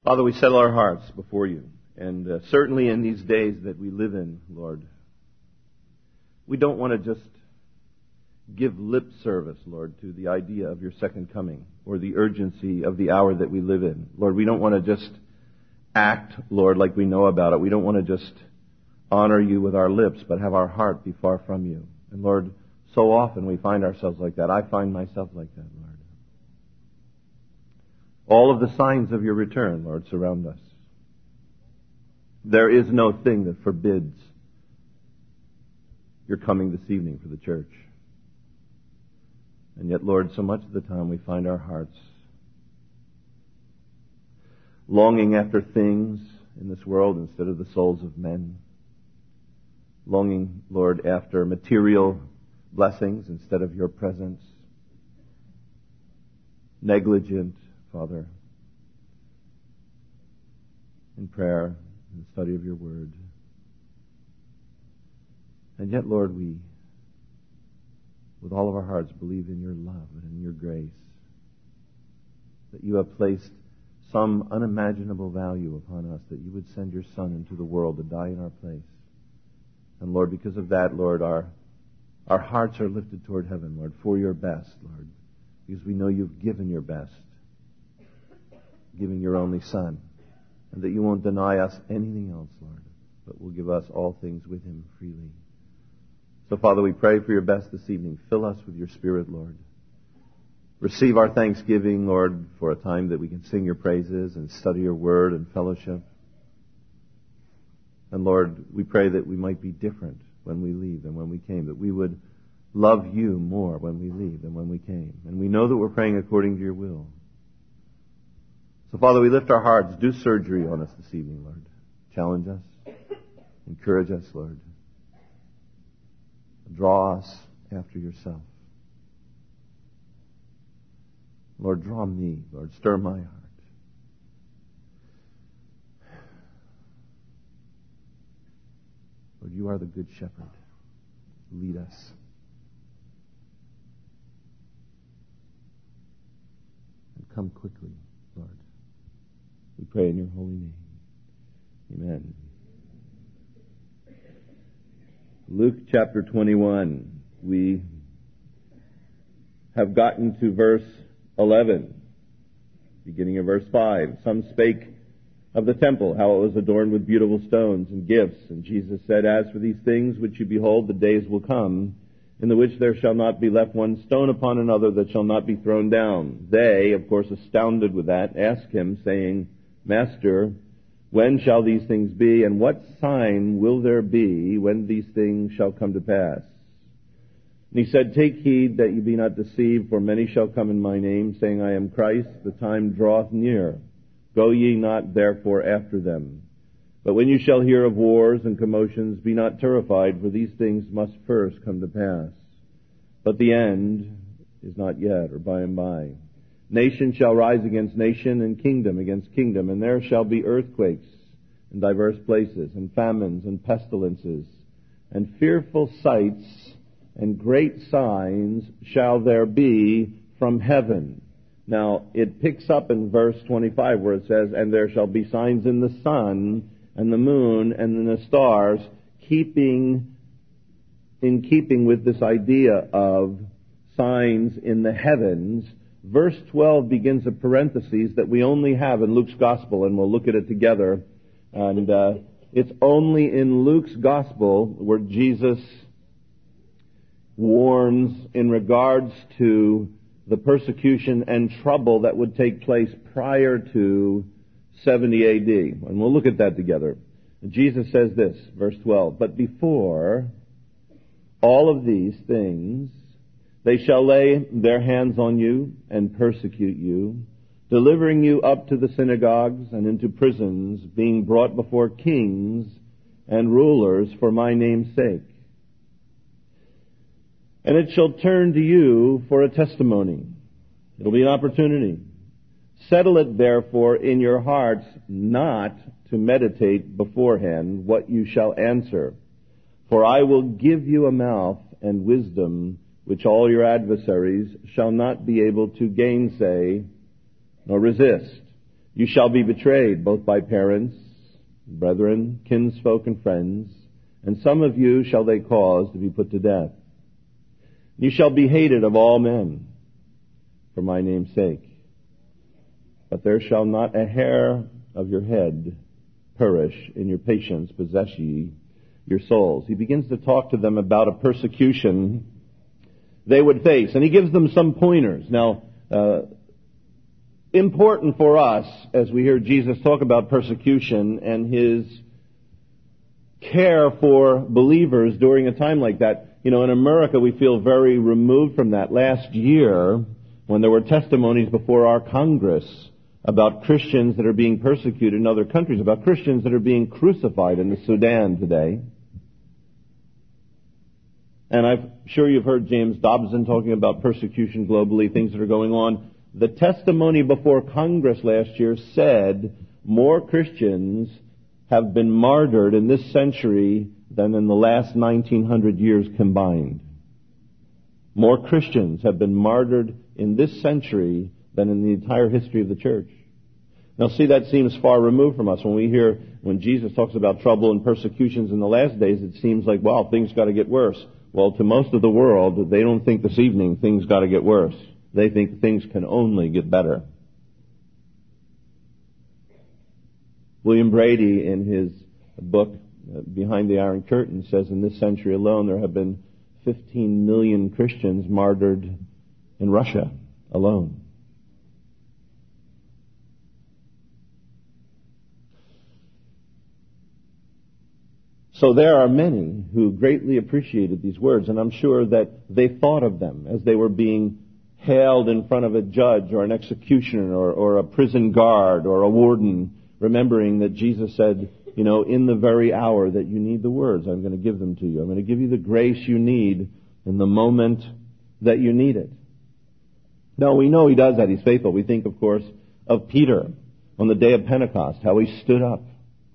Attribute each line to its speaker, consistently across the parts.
Speaker 1: Father, we settle our hearts before you. And certainly in these days that we live in, Lord, we don't want to just give lip service, Lord, to the idea of your second coming or the urgency of the hour that we live in. Lord, we don't want to just act, Lord, like we know about it. We don't want to just honor you with our lips, but have our heart be far from you. And Lord, so often we find ourselves like that. I find myself like that, Lord. All of the signs of your return, Lord, surround us. There is no thing that forbids your coming this evening for the church. And yet, Lord, so much of the time we find our hearts longing after things in this world instead of the souls of men. Longing, Lord, after material blessings instead of your presence. Negligent, Father, in prayer and study of your word. And yet, Lord, we, with all of our hearts, believe in your love and in your grace, that you have placed some unimaginable value upon us, that you would send your Son into the world to die in our place. And Lord, because of that, Lord, our hearts are lifted toward heaven, Lord, for your best, Lord, because we know you've given your best, giving your only Son, and that you won't deny us anything else, Lord, but will give us all things with him freely. So, Father, we pray for your best this evening. Fill us with your Spirit, Lord. Receive our thanksgiving, Lord, for a time that we can sing your praises and study your word and fellowship. And, Lord, we pray that we might be different when we leave than when we came, that we would love you more when we leave than when we came. And we know that we're praying according to your will. So, Father, we lift our hearts. Do surgery on us this evening, Lord. Challenge us. Encourage us, Lord. Draw us after yourself. Lord, draw me. Lord, stir my heart. Lord, you are the good shepherd. Lead us. And come quickly, Lord. We pray in your holy name. Amen. Luke chapter 21. We have gotten to verse 11, beginning of verse 5. Some spake of the temple, how it was adorned with beautiful stones and gifts. And Jesus said, As for these things which you behold, the days will come, in the which there shall not be left one stone upon another that shall not be thrown down. They, of course, astounded with that, asked him, saying, Master, when shall these things be, and what sign will there be when these things shall come to pass? And he said, Take heed that you be not deceived, for many shall come in my name, saying, I am Christ, the time draweth near. Go ye not therefore after them. But when you shall hear of wars and commotions, be not terrified, for these things must first come to pass. But the end is not yet, or by and by. Nation shall rise against nation, and kingdom against kingdom, and there shall be earthquakes in diverse places, and famines, and pestilences, and fearful sights, and great signs shall there be from heaven. Now, it picks up in verse 25 where it says, And there shall be signs in the sun, and the moon, and in the stars, in keeping with this idea of signs in the heavens. Verse 12 begins a parenthesis that we only have in Luke's Gospel, and we'll look at it together. And it's only in Luke's Gospel where Jesus warns in regards to the persecution and trouble that would take place prior to 70 A.D. And we'll look at that together. Jesus says this, verse 12, But before all of these things, they shall lay their hands on you and persecute you, delivering you up to the synagogues and into prisons, being brought before kings and rulers for my name's sake. And it shall turn to you for a testimony. It'll be an opportunity. Settle it therefore in your hearts not to meditate beforehand what you shall answer. For I will give you a mouth and wisdom which all your adversaries shall not be able to gainsay nor resist. You shall be betrayed, both by parents, brethren, kinsfolk, and friends, and some of you shall they cause to be put to death. You shall be hated of all men for my name's sake. But there shall not a hair of your head perish. In your patience possess ye your souls. He begins to talk to them about a persecution they would face, and he gives them some pointers. Now, important for us as we hear Jesus talk about persecution and his care for believers during a time like that. You know, in America we feel very removed from that. Last year, when there were testimonies before our Congress about Christians that are being persecuted in other countries, about Christians that are being crucified in the Sudan today. And I'm sure you've heard James Dobson talking about persecution globally, things that are going on. The testimony before Congress last year said more Christians have been martyred in this century than in the last 1900 years combined. More Christians have been martyred in this century than in the entire history of the church. Now see, that seems far removed from us. When Jesus talks about trouble and persecutions in the last days, it seems like, well, things got to get worse. Well, to most of the world, they don't think this evening things got to get worse. They think things can only get better. William Brady, in his book, Behind the Iron Curtain, says in this century alone there have been 15 million Christians martyred in Russia alone. So there are many who greatly appreciated these words, and I'm sure that they thought of them as they were being hailed in front of a judge or an executioner or a prison guard or a warden, remembering that Jesus said, you know, in the very hour that you need the words, I'm going to give them to you. I'm going to give you the grace you need in the moment that you need it. Now, we know he does that. He's faithful. We think, of course, of Peter on the day of Pentecost, how he stood up.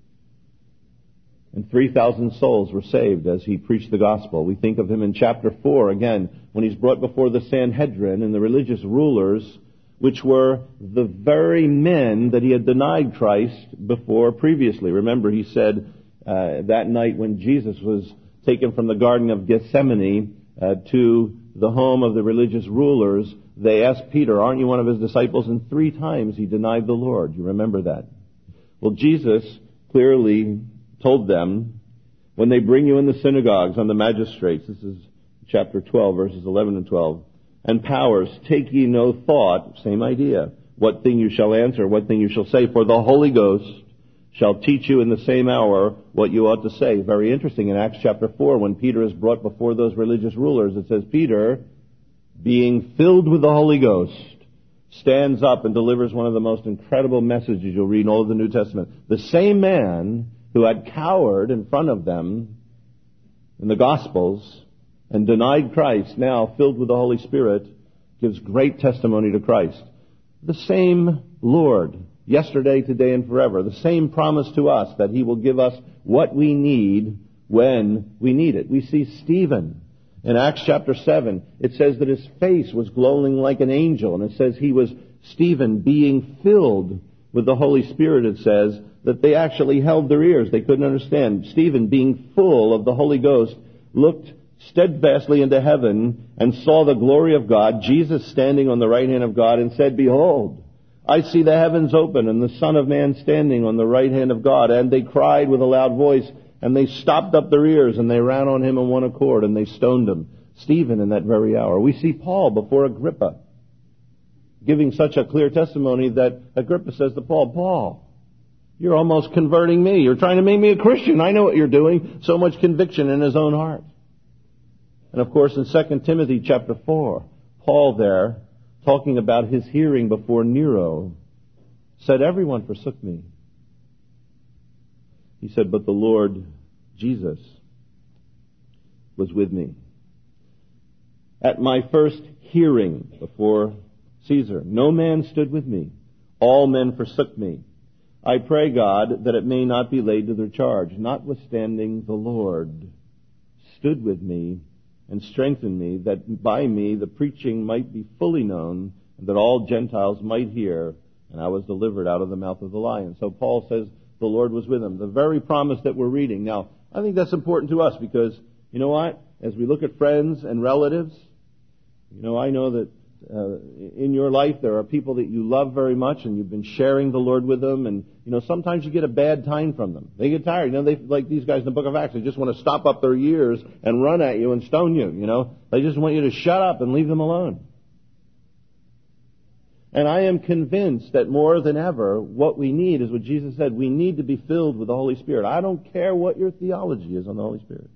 Speaker 1: And 3,000 souls were saved as he preached the gospel. We think of him in chapter 4, again, when he's brought before the Sanhedrin and the religious rulers, which were the very men that he had denied Christ before previously. Remember, he said that night when Jesus was taken from the Garden of Gethsemane to the home of the religious rulers, they asked Peter, aren't you one of his disciples? And 3 times he denied the Lord. You remember that? Well, Jesus clearly told them, when they bring you in the synagogues on the magistrates, this is chapter 12, verses 11 and 12, and powers, take ye no thought, same idea, what thing you shall answer, what thing you shall say, for the Holy Ghost shall teach you in the same hour what you ought to say. Very interesting, in Acts chapter 4, when Peter is brought before those religious rulers, it says, Peter, being filled with the Holy Ghost, stands up and delivers one of the most incredible messages you'll read in all of the New Testament. The same man who had cowered in front of them in the Gospels and denied Christ, now filled with the Holy Spirit, gives great testimony to Christ. The same Lord, yesterday, today, and forever. The same promise to us that he will give us what we need when we need it. We see Stephen in Acts chapter 7. It says that his face was glowing like an angel, and it says he was Stephen being filled with the Holy Spirit. It says that they actually held their ears. They couldn't understand. Stephen, being full of the Holy Ghost, looked steadfastly into heaven and saw the glory of God, Jesus standing on the right hand of God, and said, behold, I see the heavens open and the Son of Man standing on the right hand of God. And they cried with a loud voice, and they stopped up their ears, and they ran on him in one accord, and they stoned him. Stephen in that very hour. We see Paul before Agrippa, giving such a clear testimony that Agrippa says to Paul, Paul, you're almost converting me. You're trying to make me a Christian. I know what you're doing. So much conviction in his own heart. And of course, in 2 Timothy chapter 4, Paul there, talking about his hearing before Nero, said, everyone forsook me. He said, but the Lord Jesus was with me. At my first hearing before Caesar, no man stood with me. All men forsook me. I pray God that it may not be laid to their charge. Notwithstanding, the Lord stood with me and strengthened me, that by me the preaching might be fully known, and that all Gentiles might hear and I was delivered out of the mouth of the lion. So Paul says the Lord was with him. The very promise that we're reading. Now, I think that's important to us because, you know what? As we look at friends and relatives, I know that in your life there are people that you love very much and you've been sharing the Lord with them, and sometimes you get a bad time from them. They get tired. They, like these guys in the book of Acts, they just want to stop up their ears and run at you and stone you. They just want you to shut up and leave them alone. And I am convinced that more than ever, what we need is what Jesus said. We need to be filled with the Holy Spirit. I don't care what your theology is on the Holy Spirit.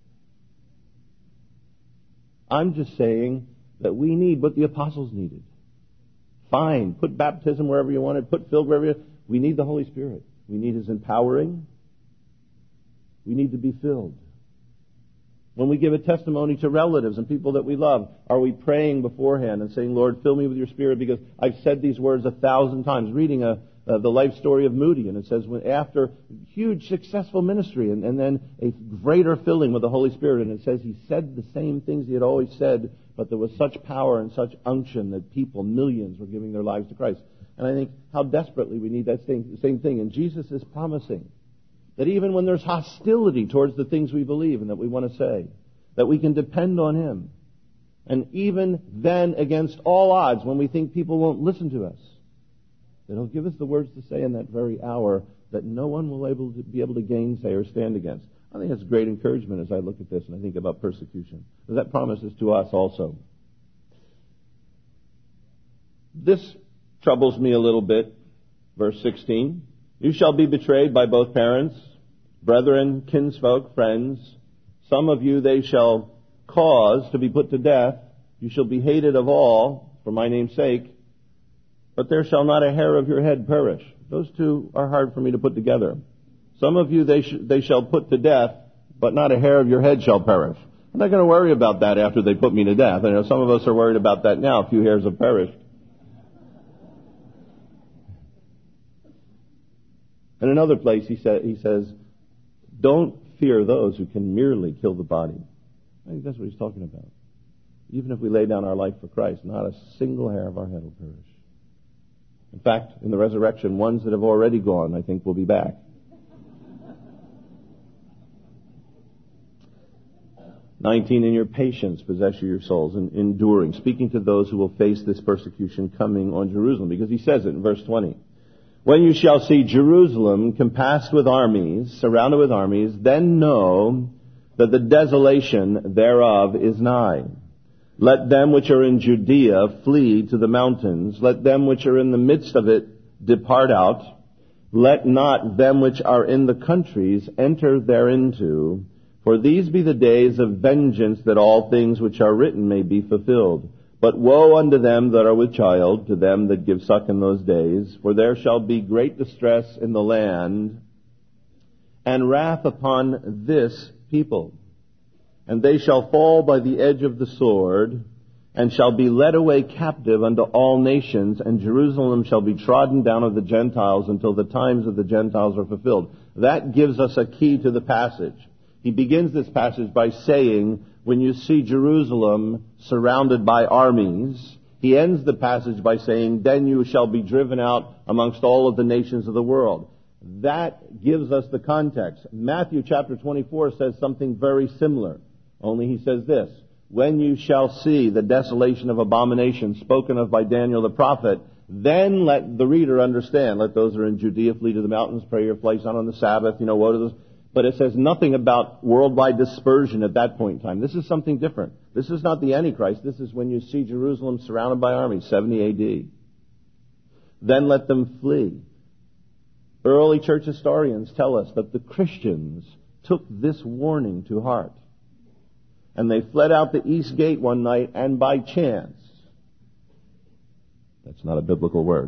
Speaker 1: I'm just saying that we need what the apostles needed. Fine, put baptism wherever you want it, put filled wherever you want it. We need the Holy Spirit. We need His empowering. We need to be filled. When we give a testimony to relatives and people that we love, are we praying beforehand and saying, Lord, fill me with your Spirit? Because I've said these words 1,000 times, reading the life story of Moody, and it says after huge successful ministry and then a greater filling with the Holy Spirit, and it says he said the same things he had always said, but there was such power and such unction that people, millions, were giving their lives to Christ. And I think how desperately we need that same thing. And Jesus is promising that even when there's hostility towards the things we believe and that we want to say, that we can depend on Him. And even then, against all odds, when we think people won't listen to us, that He'll give us the words to say in that very hour that no one will be able to gainsay or stand against. I think that's great encouragement as I look at this and I think about persecution. That promises to us also. This troubles me a little bit. Verse 16. You shall be betrayed by both parents, brethren, kinsfolk, friends. Some of you they shall cause to be put to death. You shall be hated of all for my name's sake. But there shall not a hair of your head perish. Those two are hard for me to put together. Some of you they shall put to death, but not a hair of your head shall perish. I'm not going to worry about that after they put me to death. I know some of us are worried about that now. A few hairs have perished. In another place, he says, don't fear those who can merely kill the body. I think that's what he's talking about. Even if we lay down our life for Christ, not a single hair of our head will perish. In fact, in the resurrection, ones that have already gone, I think, will be back. 19, in your patience possess your souls, and enduring, speaking to those who will face this persecution coming on Jerusalem, because he says it in verse 20. When you shall see Jerusalem compassed with armies, surrounded with armies, then know that the desolation thereof is nigh. Let them which are in Judea flee to the mountains. Let them which are in the midst of it depart out. Let not them which are in the countries enter thereinto. For these be the days of vengeance, that all things which are written may be fulfilled. But woe unto them that are with child, to them that give suck in those days. For there shall be great distress in the land, and wrath upon this people. And they shall fall by the edge of the sword, and shall be led away captive unto all nations, and Jerusalem shall be trodden down of the Gentiles until the times of the Gentiles are fulfilled. That gives us a key to the passage. He begins this passage by saying, when you see Jerusalem surrounded by armies, he ends the passage by saying, then you shall be driven out amongst all of the nations of the world. That gives us the context. Matthew chapter 24 says something very similar, only he says this, when you shall see the desolation of abomination spoken of by Daniel the prophet, then let the reader understand. Let those who are in Judea flee to the mountains, pray your place not on the Sabbath, woe to those. But it says nothing about worldwide dispersion at that point in time. This is something different. This is not the Antichrist. This is when you see Jerusalem surrounded by armies, 70 AD. Then let them flee. Early church historians tell us that the Christians took this warning to heart. And they fled out the east gate one night, and by chance, that's not a biblical word.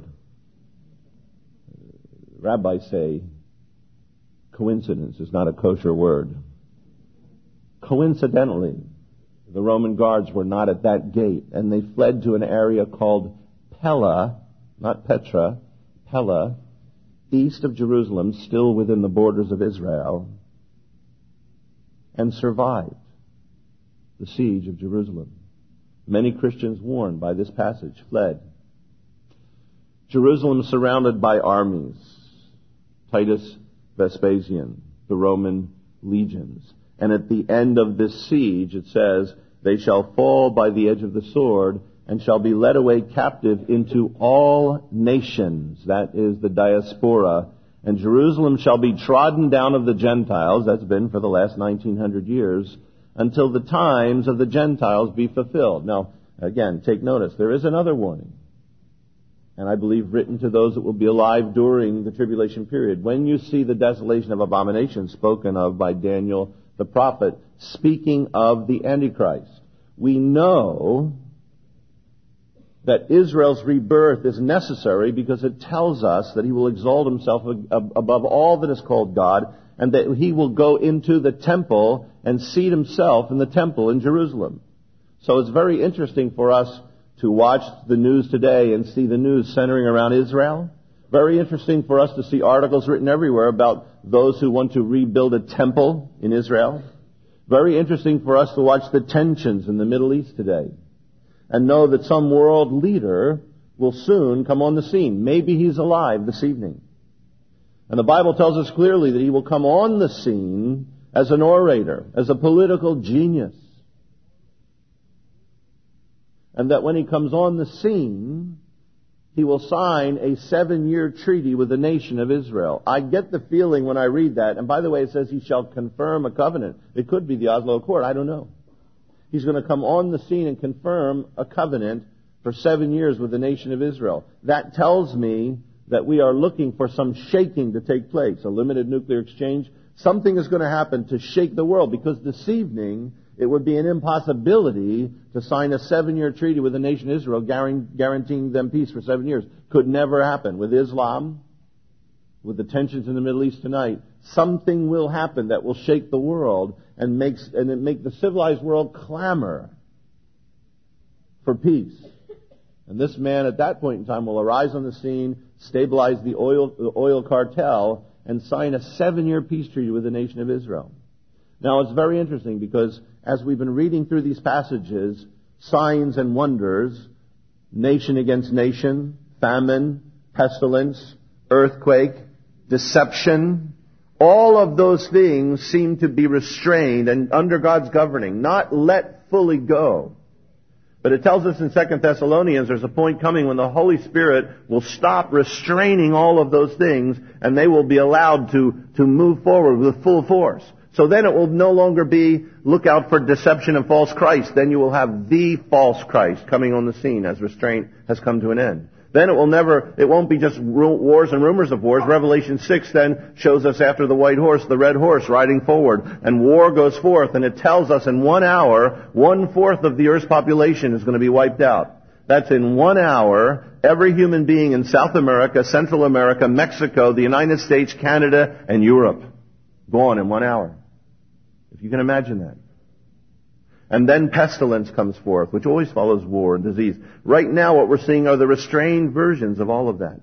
Speaker 1: Rabbis say, coincidence is not a kosher word. Coincidentally, the Roman guards were not at that gate, and they fled to an area called Pella, not Petra, Pella, east of Jerusalem, still within the borders of Israel, and survived the siege of Jerusalem. Many Christians, warned by this passage, fled. Jerusalem surrounded by armies. Titus Vespasian, the Roman legions. And at the end of this siege, it says, they shall fall by the edge of the sword and shall be led away captive into all nations. That is the diaspora. And Jerusalem shall be trodden down of the Gentiles. That's been for the last 1900 years, until the times of the Gentiles be fulfilled. Now, again, take notice. There is another warning. And I believe written to those that will be alive during the tribulation period. When you see the desolation of abominations spoken of by Daniel the prophet, speaking of the Antichrist, we know that Israel's rebirth is necessary because it tells us that he will exalt himself above all that is called God, and that he will go into the temple and seat himself in the temple in Jerusalem. So it's very interesting for us to watch the news today and see the news centering around Israel. Very interesting for us to see articles written everywhere about those who want to rebuild a temple in Israel. Very interesting for us to watch the tensions in the Middle East today and know that some world leader will soon come on the scene. Maybe he's alive this evening. And the Bible tells us clearly that he will come on the scene as an orator, as a political genius. And that when he comes on the scene, he will sign a 7-year treaty with the nation of Israel. I get the feeling when I read that, and by the way, it says he shall confirm a covenant. It could be the Oslo Accord, I don't know. He's going to come on the scene and confirm a covenant for 7 years with the nation of Israel. That tells me that we are looking for some shaking to take place, a limited nuclear exchange. Something is going to happen to shake the world, because this evening it would be an impossibility to sign a 7-year treaty with the nation of Israel guaranteeing them peace for 7 years. Could never happen. With Islam, with the tensions in the Middle East tonight, something will happen that will shake the world and make the civilized world clamor for peace. And this man at that point in time will arise on the scene, stabilize the oil cartel, and sign a 7-year peace treaty with the nation of Israel. Now, it's very interesting because as we've been reading through these passages, signs and wonders, nation against nation, famine, pestilence, earthquake, deception, all of those things seem to be restrained and under God's governing, not let fully go. But it tells us in 2 Thessalonians there's a point coming when the Holy Spirit will stop restraining all of those things and they will be allowed to move forward with full force. So then it will no longer be look out for deception and false Christ. Then you will have the false Christ coming on the scene as restraint has come to an end. Then it won't be just wars and rumors of wars. Revelation 6 then shows us after the white horse, the red horse riding forward. And war goes forth, and it tells us in 1 hour, 1/4 of the earth's population is going to be wiped out. That's in 1 hour, every human being in South America, Central America, Mexico, the United States, Canada, and Europe. Gone in 1 hour. If you can imagine that. And then pestilence comes forth, which always follows war and disease. Right now what we're seeing are the restrained versions of all of that.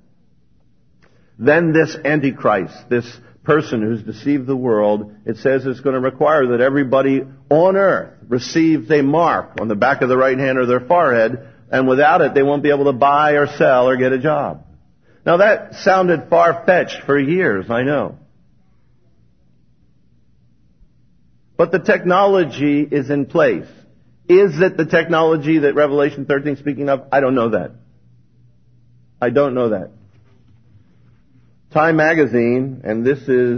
Speaker 1: Then this Antichrist, this person who's deceived the world, it says it's going to require that everybody on earth receives a mark on the back of the right hand or their forehead, and without it they won't be able to buy or sell or get a job. Now that sounded far-fetched for years, I know. But the technology is in place. Is it the technology that Revelation 13 is speaking of? I don't know that. I don't know that. Time magazine, and this is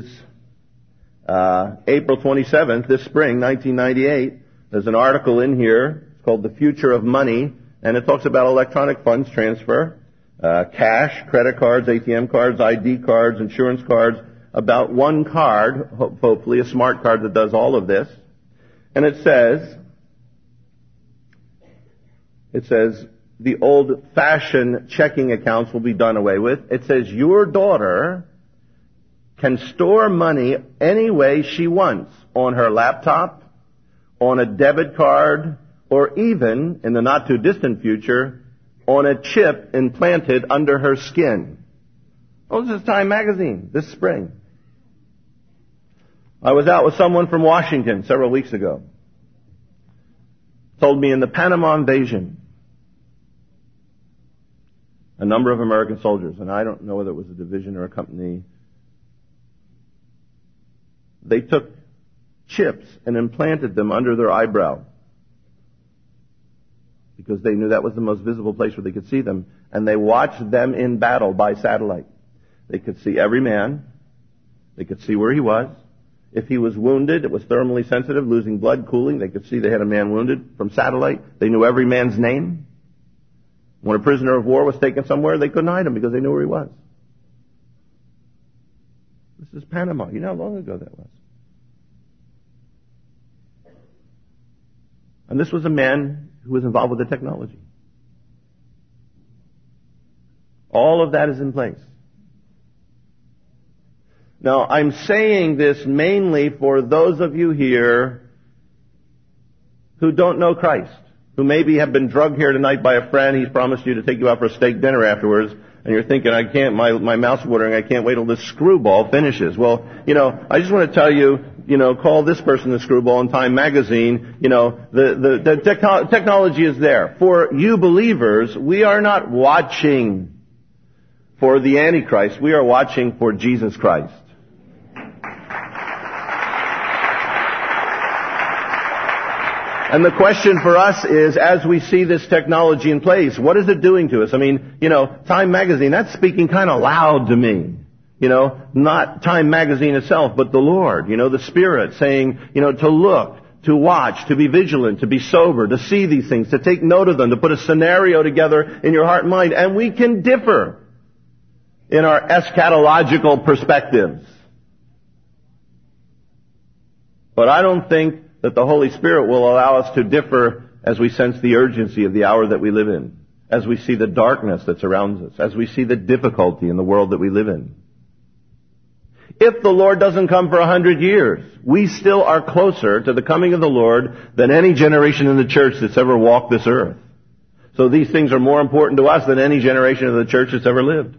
Speaker 1: April 27th, this spring, 1998. There's an article in here. It's called The Future of Money, and it talks about electronic funds transfer, cash, credit cards, ATM cards, ID cards, insurance cards, about one card, hopefully a smart card that does all of this. And it says the old-fashioned checking accounts will be done away with. It says your daughter can store money any way she wants, on her laptop, on a debit card, or even, in the not-too-distant future, on a chip implanted under her skin. Oh, this is Time magazine this spring. I was out with someone from Washington several weeks ago. Told me in the Panama invasion, a number of American soldiers, and I don't know whether it was a division or a company, they took chips and implanted them under their eyebrow because they knew that was the most visible place where they could see them, and they watched them in battle by satellite. They could see every man. They could see where he was. If he was wounded, it was thermally sensitive, losing blood, cooling. They could see they had a man wounded from satellite. They knew every man's name. When a prisoner of war was taken somewhere, they couldn't hide him because they knew where he was. This is Panama. You know how long ago that was? And this was a man who was involved with the technology. All of that is in place. Now, I'm saying this mainly for those of you here who don't know Christ, who maybe have been drugged here tonight by a friend. He's promised you to take you out for a steak dinner afterwards, and you're thinking, I can't, my mouth's watering, I can't wait till this screwball finishes. Well, I just want to tell you, call this person the screwball in Time magazine. The technology is there. For you believers, we are not watching for the Antichrist. We are watching for Jesus Christ. And the question for us is, as we see this technology in place, what is it doing to us? I mean, Time magazine, that's speaking kind of loud to me. Not Time magazine itself, but the Lord, the Spirit saying, to look, to watch, to be vigilant, to be sober, to see these things, to take note of them, to put a scenario together in your heart and mind. And we can differ in our eschatological perspectives. But I don't think that the Holy Spirit will allow us to differ as we sense the urgency of the hour that we live in, as we see the darkness that surrounds us, as we see the difficulty in the world that we live in. If the Lord doesn't come for 100 years, we still are closer to the coming of the Lord than any generation in the church that's ever walked this earth. So these things are more important to us than any generation of the church that's ever lived.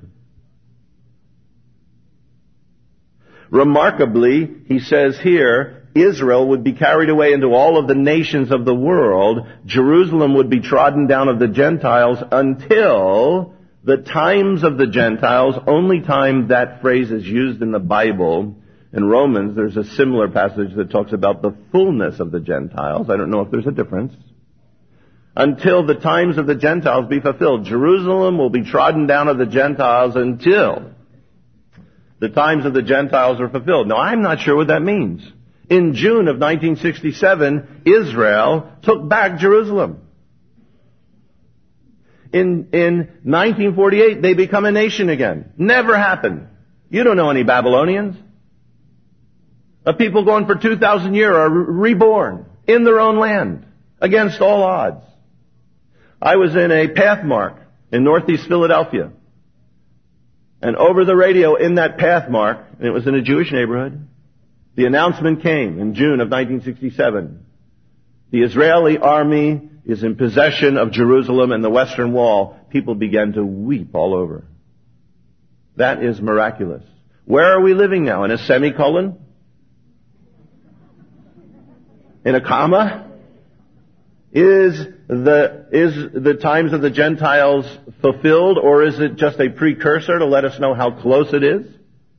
Speaker 1: Remarkably, he says here, Israel would be carried away into all of the nations of the world. Jerusalem would be trodden down of the Gentiles until the times of the Gentiles. Only time that phrase is used in the Bible. In Romans, there's a similar passage that talks about the fullness of the Gentiles. I don't know if there's a difference. Until the times of the Gentiles be fulfilled. Jerusalem will be trodden down of the Gentiles until the times of the Gentiles are fulfilled. Now, I'm not sure what that means. In June of 1967, Israel took back Jerusalem. In 1948, they become a nation again. Never happened. You don't know any Babylonians. A people going for 2,000 years are reborn in their own land against all odds. I was in a Pathmark in northeast Philadelphia. And over the radio in that Pathmark, and it was in a Jewish neighborhood, the announcement came in June of 1967. The Israeli army is in possession of Jerusalem and the Western Wall. People began to weep all over. That is miraculous. Where are we living now? In a semicolon? In a comma? Is the times of the Gentiles fulfilled, or is it just a precursor to let us know how close it is?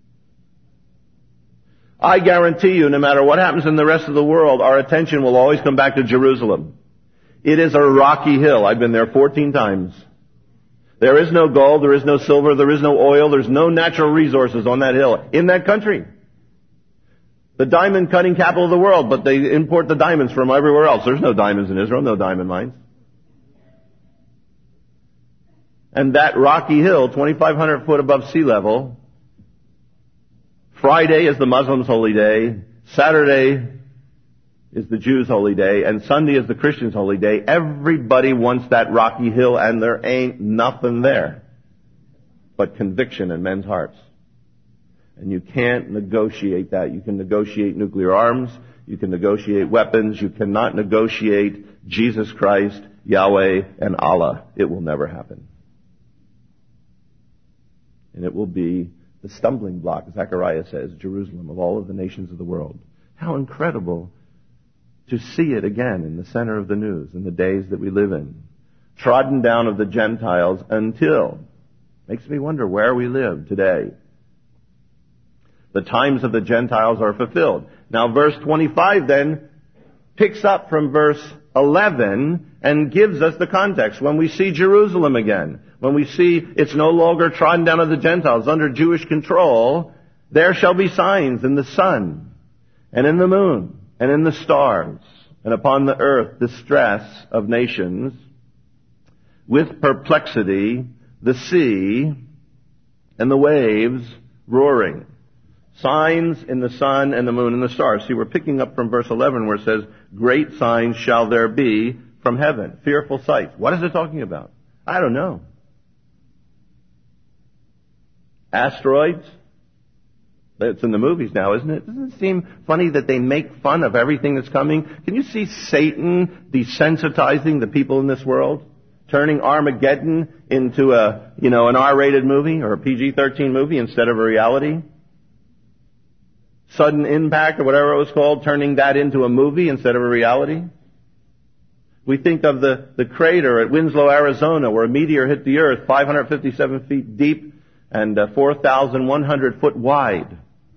Speaker 1: I guarantee you, no matter what happens in the rest of the world, our attention will always come back to Jerusalem. It is a rocky hill. I've been there 14 times. There is no gold, there is no silver, there is no oil, there's no natural resources on that hill, in that country. The diamond cutting capital of the world, but they import the diamonds from everywhere else. There's no diamonds in Israel, no diamond mines. And that rocky hill, 2,500 foot above sea level, Friday is the Muslims' holy day, Saturday is the Jews' holy day, and Sunday is the Christians' holy day. Everybody wants that rocky hill, and there ain't nothing there but conviction in men's hearts. And you can't negotiate that. You can negotiate nuclear arms, you can negotiate weapons, you cannot negotiate Jesus Christ, Yahweh, and Allah. It will never happen. And it will be the stumbling block, Zechariah says, Jerusalem of all of the nations of the world. How incredible to see it again in the center of the news in the days that we live in. Trodden down of the Gentiles until Makes me wonder where we live today. The times of the Gentiles are fulfilled. Now verse 25 then picks up from verse 11 and gives us the context. When we see Jerusalem again, when we see it's no longer trodden down of the Gentiles under Jewish control, there shall be signs in the sun and in the moon and in the stars, and upon the earth distress of nations, with perplexity, the sea and the waves roaring. Signs in the sun and the moon and the stars. See, we're picking up from verse 11 where it says, great signs shall there be from heaven. Fearful sights. What is it talking about? I don't know. Asteroids? It's in the movies now, isn't it? Doesn't it seem funny that they make fun of everything that's coming? Can you see Satan desensitizing the people in this world? Turning Armageddon into an R-rated movie or a PG-13 movie instead of a reality? Sudden Impact or whatever it was called, turning that into a movie instead of a reality? We think of the crater at Winslow, Arizona, where a meteor hit the earth 557 feet deep and 4,100 foot wide,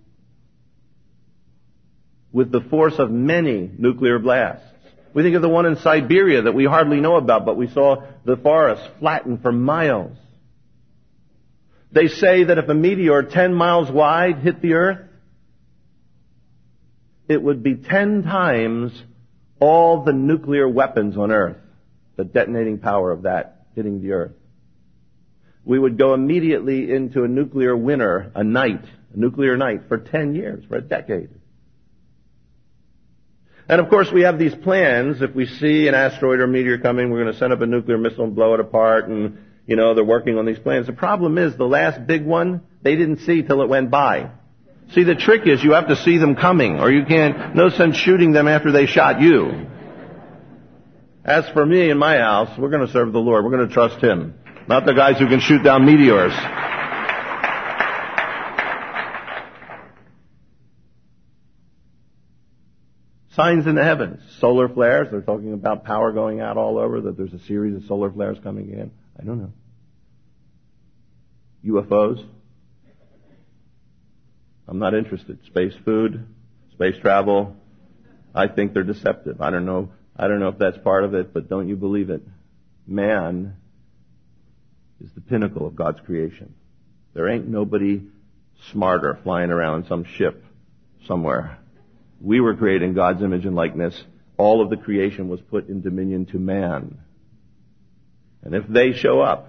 Speaker 1: with the force of many nuclear blasts. We think of the one in Siberia that we hardly know about, but we saw the forest flatten for miles. They say that if a meteor 10 miles wide hit the earth, it would be 10 times all the nuclear weapons on earth, the detonating power of that hitting the earth. We would go immediately into a nuclear winter, a nuclear night for 10 years, for a decade. And of course we have these plans. If we see an asteroid or meteor coming, we're going to send up a nuclear missile and blow it apart, and, they're working on these plans. The problem is the last big one, they didn't see till it went by. See, the trick is you have to see them coming, or you can't, no sense shooting them after they shot you. As for me and my house, we're going to serve the Lord. We're going to trust Him, not the guys who can shoot down meteors. Signs in the heavens. Solar flares. They're talking about power going out all over, that there's a series of solar flares coming in. I don't know. UFOs. I'm not interested. Space food, space travel. I think they're deceptive. I don't know if that's part of it, but don't you believe it? Man is the pinnacle of God's creation. There ain't nobody smarter flying around in some ship somewhere. We were created in God's image and likeness. All of the creation was put in dominion to man. And if they show up,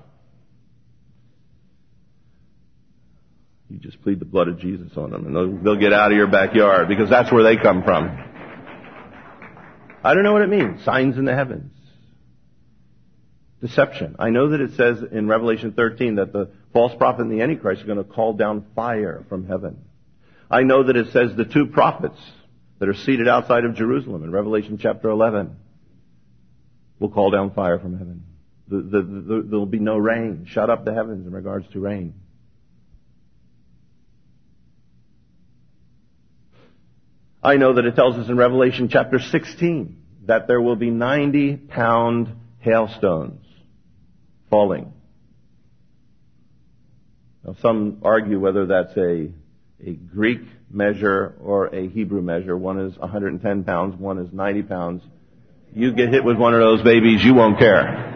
Speaker 1: you just plead the blood of Jesus on them, and they'll get out of your backyard, because that's where they come from. I don't know what it means. Signs in the heavens. Deception. I know that it says in Revelation 13 that the false prophet and the Antichrist are going to call down fire from heaven. I know that it says the two prophets that are seated outside of Jerusalem in Revelation chapter 11 will call down fire from heaven. There'll be no rain. Shut up the heavens in regards to rain. I know that it tells us in Revelation chapter 16 that there will be 90-pound hailstones falling. Now, some argue whether that's a Greek measure or a Hebrew measure. One is 110 pounds, one is 90 pounds. You get hit with one of those babies, you won't care.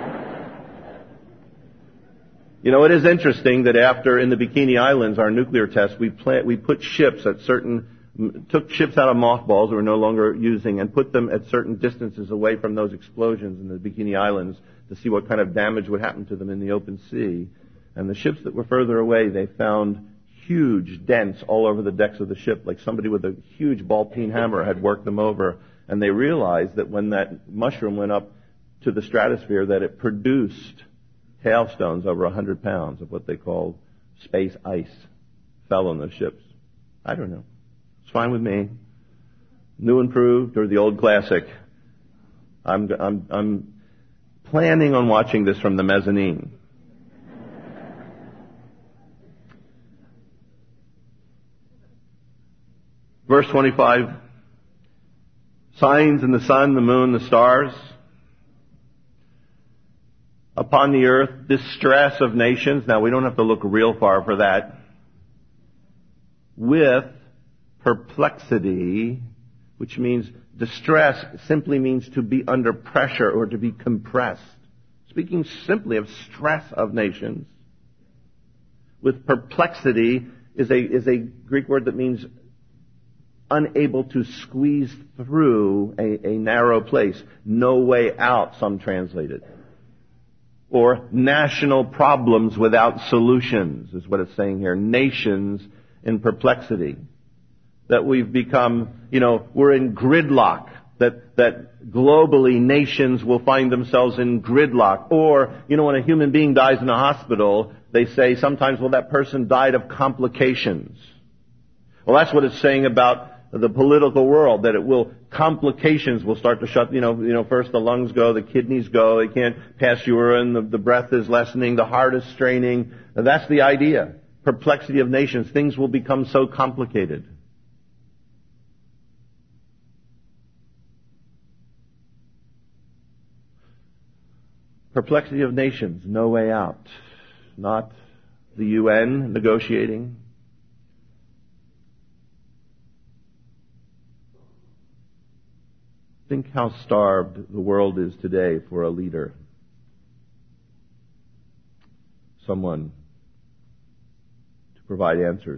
Speaker 1: It is interesting that after in the Bikini Islands, our nuclear test, we put ships at took ships out of mothballs that we're no longer using and put them at certain distances away from those explosions in the Bikini Islands to see what kind of damage would happen to them in the open sea. And the ships that were further away, they found huge dents all over the decks of the ship, like somebody with a huge ball-peen hammer had worked them over. And they realized that when that mushroom went up to the stratosphere, that it produced hailstones over 100 pounds of what they called space ice fell on those ships. I don't know. It's fine with me. New improved or the old classic. I'm planning on watching this from the mezzanine. Verse 25. Signs in the sun, the moon, the stars. upon the earth, distress of nations. Now, we don't have to look real far for that. With perplexity, which means distress simply means to be under pressure or to be compressed. Speaking simply of stress of nations. With perplexity is a Greek word that means unable to squeeze through a narrow place. No way out, some translate it. Or national problems without solutions is what it's saying here. Nations in perplexity. That we've become, we're in gridlock. That globally nations will find themselves in gridlock. Or, when a human being dies in a hospital, they say sometimes, well, that person died of complications. Well, that's what it's saying about the political world, that complications will start to shut, first the lungs go, the kidneys go, they can't pass urine, the breath is lessening, the heart is straining. That's the idea. Perplexity of nations. Things will become so complicated. Perplexity of nations, no way out. Not the UN negotiating. Think how starved the world is today for a leader. Someone to provide answers.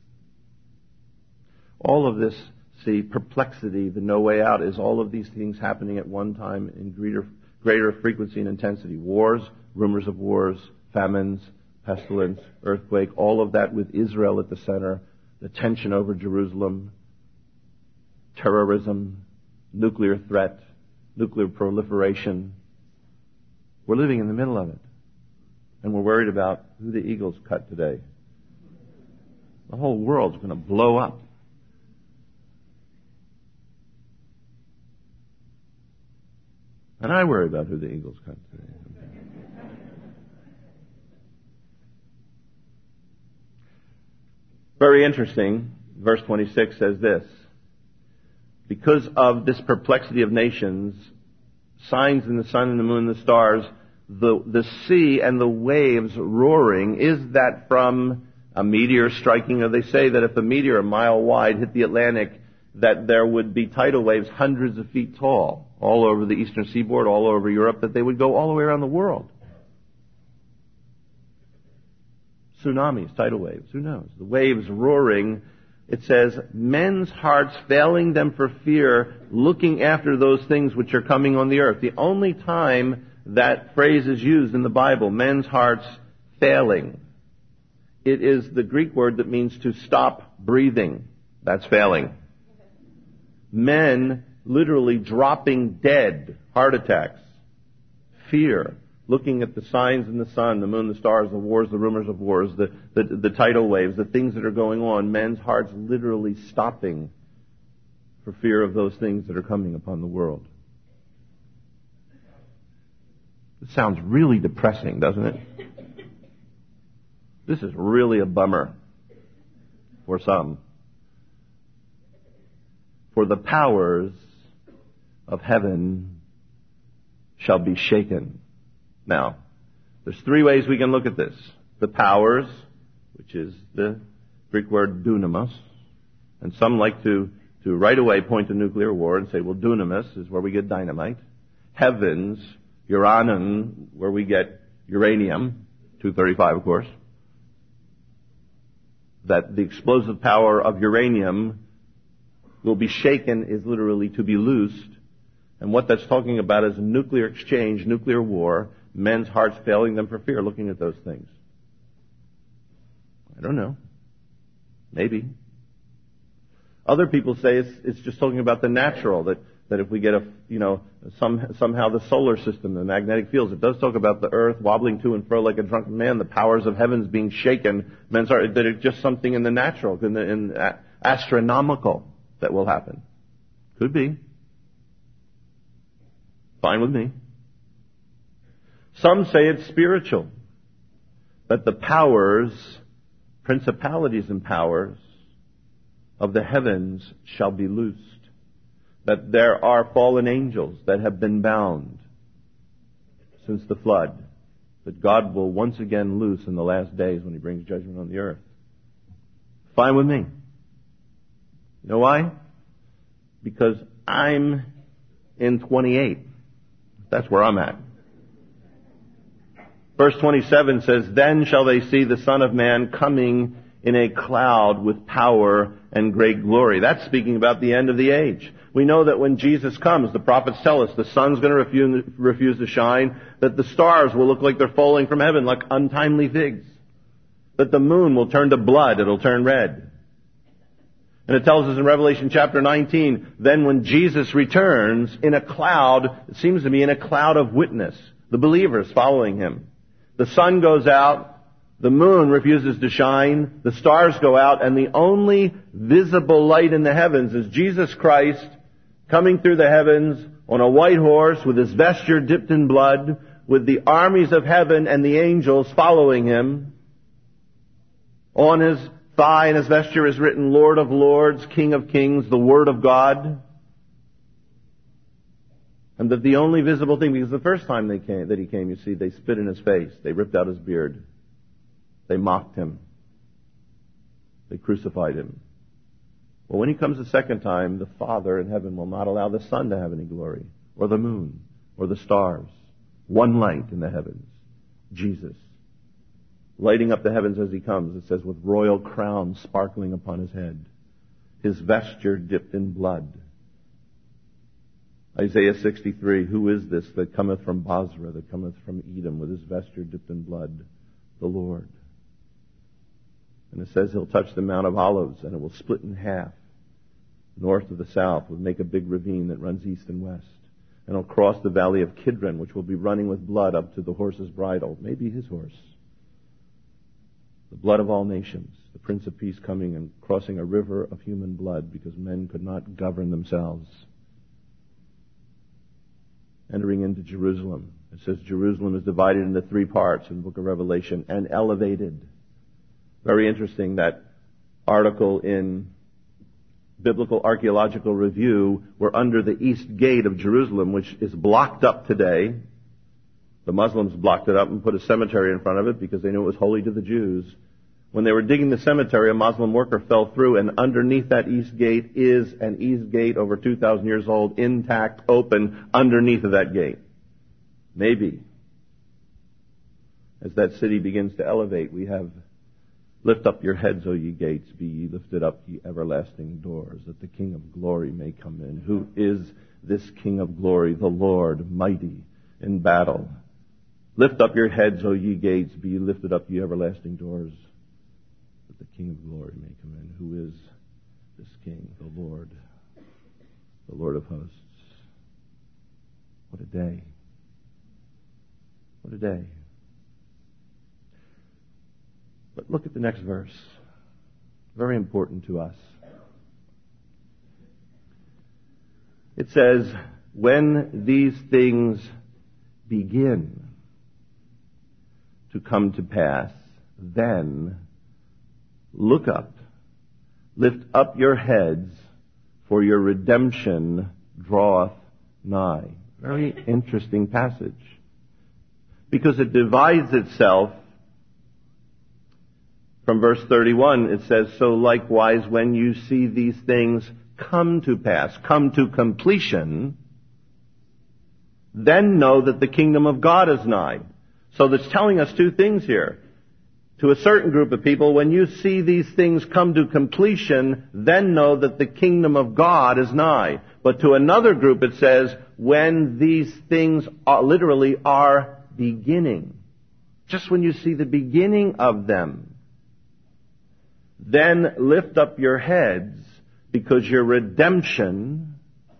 Speaker 1: All of this, perplexity, the no way out, is all of these things happening at one time in greater frequency and intensity. Wars, rumors of wars, famines, pestilence, earthquake, all of that with Israel at the center, the tension over Jerusalem, terrorism, nuclear threat, nuclear proliferation. We're living in the middle of it. And we're worried about who the Eagles cut today. The whole world's going to blow up. And I worry about who the Eagles cut today. Very interesting. Verse 26 says this. Because of this perplexity of nations, signs in the sun and the moon and the stars, the sea and the waves roaring, is that from a meteor striking? Or they say that if a meteor a mile wide hit the Atlantic, that there would be tidal waves hundreds of feet tall, all over the eastern seaboard, all over Europe, that they would go all the way around the world. Tsunamis, tidal waves, who knows? The waves roaring. It says, men's hearts failing them for fear, looking after those things which are coming on the earth. The only time that phrase is used in the Bible, men's hearts failing, it is the Greek word that means to stop breathing. That's failing. Men literally dropping dead, heart attacks, fear, looking at the signs in the sun, the moon, the stars, the wars, the rumors of wars, the tidal waves, the things that are going on, men's hearts literally stopping for fear of those things that are coming upon the world. It sounds really depressing, doesn't it? This is really a bummer for some. For the powers of heaven shall be shaken. Now, there's three ways we can look at this. The powers, which is the Greek word dunamis, and some like to right away point to nuclear war and say, well, dunamis is where we get dynamite. Heavens, uranon, where we get uranium, 235 of course. That the explosive power of uranium will be shaken is literally to be loosed. And what that's talking about is a nuclear exchange, nuclear war, men's hearts failing them for fear looking at those things. I don't know. Maybe. Other people say it's just talking about the natural, that if we get somehow the solar system, the magnetic fields, it does talk about the earth wobbling to and fro like a drunken man, the powers of heavens being shaken, men's hearts, that it's just something in the natural, in astronomical that will happen. Could be. Fine with me. Some say it's spiritual. That the powers, principalities and powers of the heavens shall be loosed. That there are fallen angels that have been bound since the flood. that God will once again loose in the last days when He brings judgment on the earth. Fine with me. You know why? Because I'm in 28. That's where I'm at. Verse 27 says, "Then shall they see the Son of Man coming in a cloud with power and great glory." That's speaking about the end of the age. We know that when Jesus comes, the prophets tell us the sun's going to refuse to shine, that the stars will look like they're falling from heaven like untimely figs, that the moon will turn to blood, it'll turn red. And it tells us in Revelation chapter 19, then when Jesus returns in a cloud, it seems to me in a cloud of witness, the believers following Him. The sun goes out, the moon refuses to shine, the stars go out, and the only visible light in the heavens is Jesus Christ coming through the heavens on a white horse with His vesture dipped in blood, with the armies of heaven and the angels following Him. On His thigh and His vesture is written, Lord of Lords, King of Kings, the Word of God. And that the only visible thing, because the first time He came, you see, they spit in His face. They ripped out His beard. They mocked Him. They crucified Him. Well, when He comes the second time, the Father in heaven will not allow the sun to have any glory, or the moon, or the stars. One light in the heavens, Jesus. Lighting up the heavens as He comes, it says, with royal crown sparkling upon His head. His vesture dipped in blood. Isaiah 63, who is this that cometh from Basra, that cometh from Edom, with his vesture dipped in blood? The Lord. And it says He'll touch the Mount of Olives, and it will split in half. North to the south will make a big ravine that runs east and west. And He'll cross the valley of Kidron, which will be running with blood up to the horse's bridle, maybe His horse. The blood of all nations, the Prince of Peace coming and crossing a river of human blood because men could not govern themselves. Entering into Jerusalem. It says Jerusalem is divided into three parts in the book of Revelation and elevated. Very interesting, that article in Biblical Archaeological Review, we're under the east gate of Jerusalem, which is blocked up today. The Muslims blocked it up and put a cemetery in front of it because they knew it was holy to the Jews. When they were digging the cemetery, a Muslim worker fell through, and underneath that east gate is an east gate over 2,000 years old, intact, open, underneath of that gate. Maybe, as that city begins to elevate, we have, lift up your heads, O ye gates, be ye lifted up, ye everlasting doors, that the King of glory may come in. Who is this King of glory? The Lord, mighty in battle. Lift up your heads, O ye gates, be ye lifted up, ye everlasting doors, that the King of glory may come in. Who is this King? The Lord of hosts. What a day. What a day. But look at the next verse. Very important to us. It says, when these things begin to come to pass, then look up, lift up your heads, for your redemption draweth nigh. Very interesting passage. Because it divides itself from verse 31. It says, so likewise when you see these things come to pass, come to completion, then know that the kingdom of God is nigh. So that's telling us two things here. To a certain group of people, when you see these things come to completion, then know that the kingdom of God is nigh. But to another group it says, when these things literally are beginning. Just when you see the beginning of them. Then lift up your heads, because your redemption,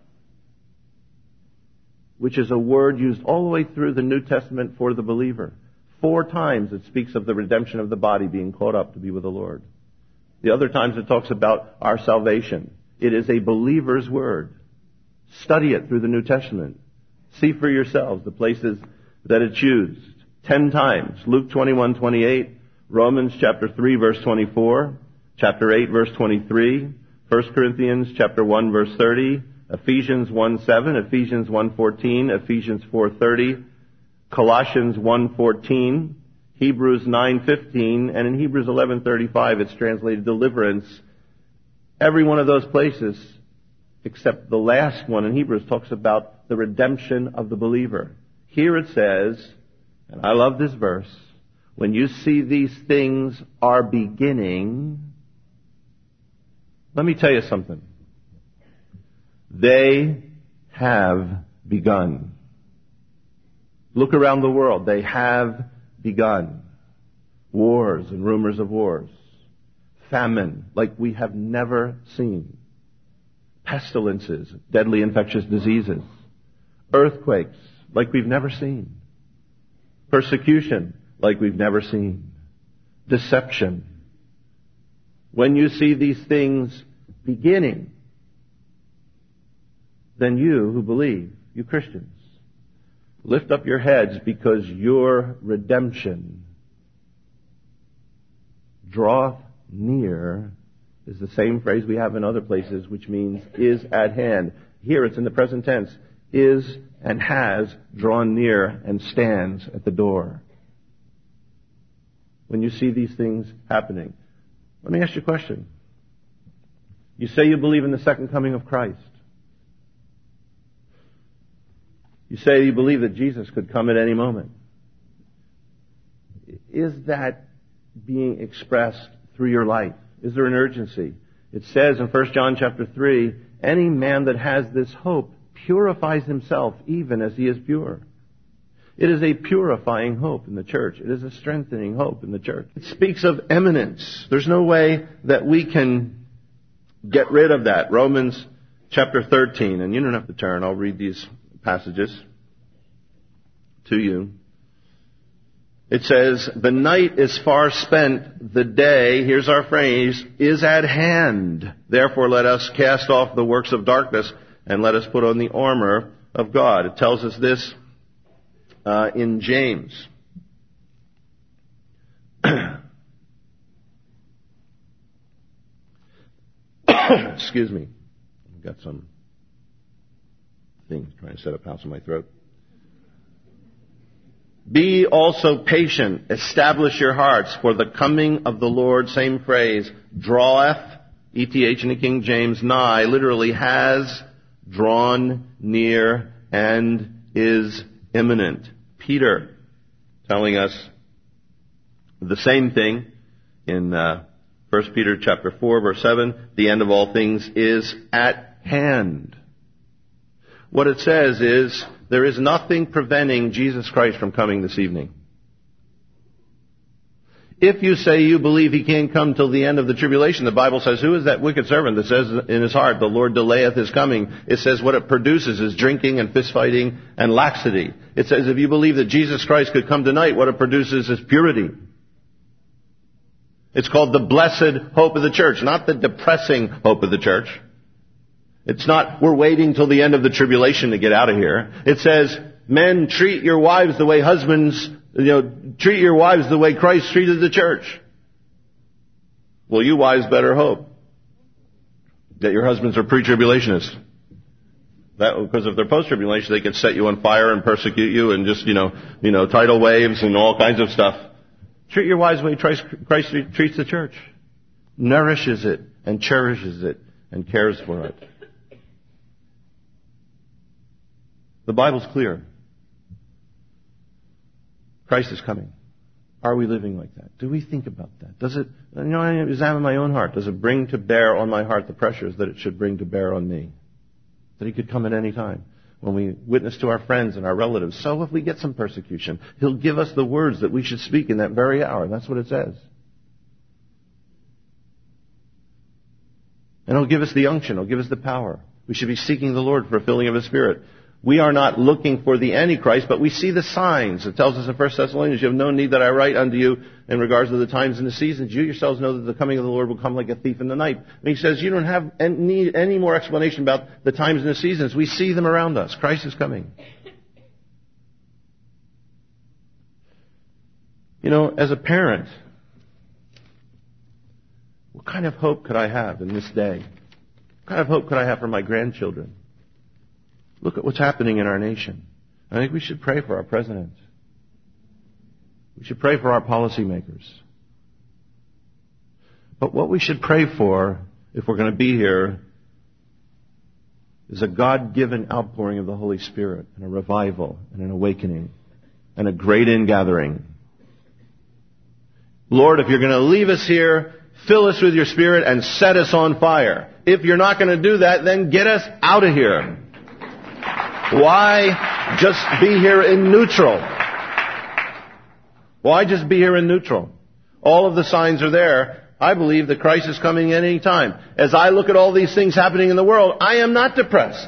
Speaker 1: which is a word used all the way through the New Testament for the believer. 4 times it speaks of the redemption of the body being caught up to be with the Lord. The other times it talks about our salvation. It is a believer's word. Study it through the New Testament. See for yourselves the places that it's used. 10 times. Luke 21:28, Romans chapter 3 verse 24, chapter 8 verse 23, 1 Corinthians chapter 1 verse 30, Ephesians 1:7, Ephesians 1:14, Ephesians 4:30, Colossians 1:14, Hebrews 9:15, and in Hebrews 11:35 it's translated deliverance. Every one of those places, except the last one in Hebrews, talks about the redemption of the believer. Here it says, and I love this verse, when you see these things are beginning, let me tell you something. They have begun. Look around the world. They have begun. Wars and rumors of wars. Famine like we have never seen. Pestilences, deadly infectious diseases. Earthquakes like we've never seen. Persecution like we've never seen. Deception. When you see these things beginning, then you who believe, you Christians, lift up your heads because your redemption draweth near is the same phrase we have in other places, which means is at hand. Here it's in the present tense. Is and has drawn near and stands at the door. When you see these things happening, let me ask you a question. You say you believe in the second coming of Christ. You say you believe that Jesus could come at any moment. Is that being expressed through your life? Is there an urgency? It says in 1 John chapter 3, any man that has this hope purifies himself even as he is pure. It is a purifying hope in the church. It is a strengthening hope in the church. It speaks of eminence. There's no way that we can get rid of that. Romans chapter 13, and you don't have to turn. I'll read these passages to you. It says, the night is far spent, the day, here's our phrase, is at hand. Therefore let us cast off the works of darkness and let us put on the armor of God. It tells us this in James. Excuse me. I've got some things trying to set up house in my throat. Be also patient, establish your hearts, for the coming of the Lord, same phrase, draweth, ETH in the King James, nigh, literally has drawn near and is imminent. Peter telling us the same thing in 1 Peter chapter 4, verse 7, the end of all things is at hand. What it says is, there is nothing preventing Jesus Christ from coming this evening. If you say you believe He can't come till the end of the tribulation, the Bible says, who is that wicked servant that says in his heart, the Lord delayeth His coming? It says what it produces is drinking and fistfighting and laxity. It says if you believe that Jesus Christ could come tonight, what it produces is purity. It's called the blessed hope of the church, not the depressing hope of the church. It's not, we're waiting till the end of the tribulation to get out of here. It says, men, treat your wives the way husbands, treat your wives the way Christ treated the church. Well, you wives better hope that your husbands are pre-tribulationists. Because if they're post-tribulation, they can set you on fire and persecute you and just, tidal waves and all kinds of stuff. Treat your wives the way Christ treats the church. Nourishes it and cherishes it and cares for it. The Bible's clear. Christ is coming. Are we living like that? Do we think about that? Does it, I examine my own heart. Does it bring to bear on my heart the pressures that it should bring to bear on me? That He could come at any time. When we witness to our friends and our relatives, so if we get some persecution, He'll give us the words that we should speak in that very hour. That's what it says. And He'll give us the unction. He'll give us the power. We should be seeking the Lord for a filling of His Spirit. We are not looking for the Antichrist, but we see the signs. It tells us in 1 Thessalonians, you have no need that I write unto you in regards to the times and the seasons. You yourselves know that the coming of the Lord will come like a thief in the night. And He says you don't have need any more explanation about the times and the seasons. We see them around us. Christ is coming. As a parent, what kind of hope could I have in this day? What kind of hope could I have for my grandchildren? Look at what's happening in our nation. I think we should pray for our president. We should pray for our policymakers. But what we should pray for, if we're going to be here, is a God-given outpouring of the Holy Spirit, and a revival, and an awakening, and a great ingathering. Lord, if you're going to leave us here, fill us with your Spirit and set us on fire. If you're not going to do that, then get us out of here. Why just be here in neutral? Why just be here in neutral? All of the signs are there. I believe that Christ is coming at any time. As I look at all these things happening in the world, I am not depressed.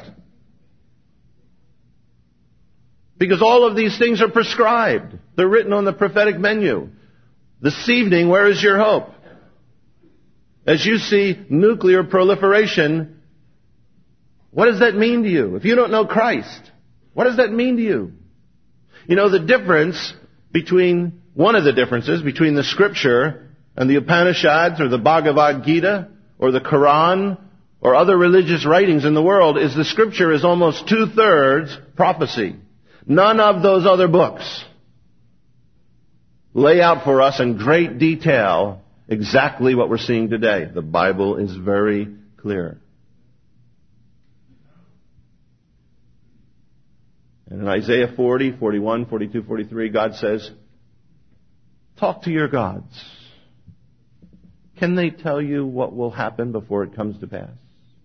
Speaker 1: Because all of these things are prescribed. They're written on the prophetic menu. This evening, where is your hope? As you see nuclear proliferation, what does that mean to you? If you don't know Christ, what does that mean to you? You know, the difference between, one of the differences between the Scripture and the Upanishads or the Bhagavad Gita or the Quran or other religious writings in the world is the Scripture is almost 2/3 prophecy. None of those other books lay out for us in great detail exactly what we're seeing today. The Bible is very clear. And in Isaiah 40, 41, 42, 43, God says, talk to your gods. Can they tell you what will happen before it comes to pass?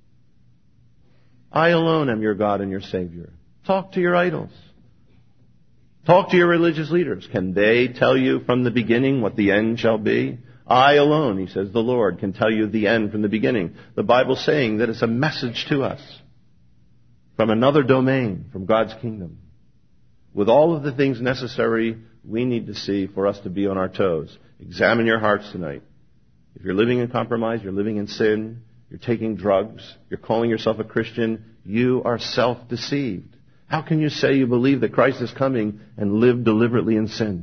Speaker 1: I alone am your God and your Savior. Talk to your idols. Talk to your religious leaders. Can they tell you from the beginning what the end shall be? I alone, he says, the Lord, can tell you the end from the beginning. The Bible's saying that it's a message to us from another domain, from God's kingdom, with all of the things necessary we need to see for us to be on our toes. Examine your hearts tonight. If you're living in compromise, you're living in sin, you're taking drugs, you're calling yourself a Christian, you are self-deceived. How can you say you believe that Christ is coming and live deliberately in sin?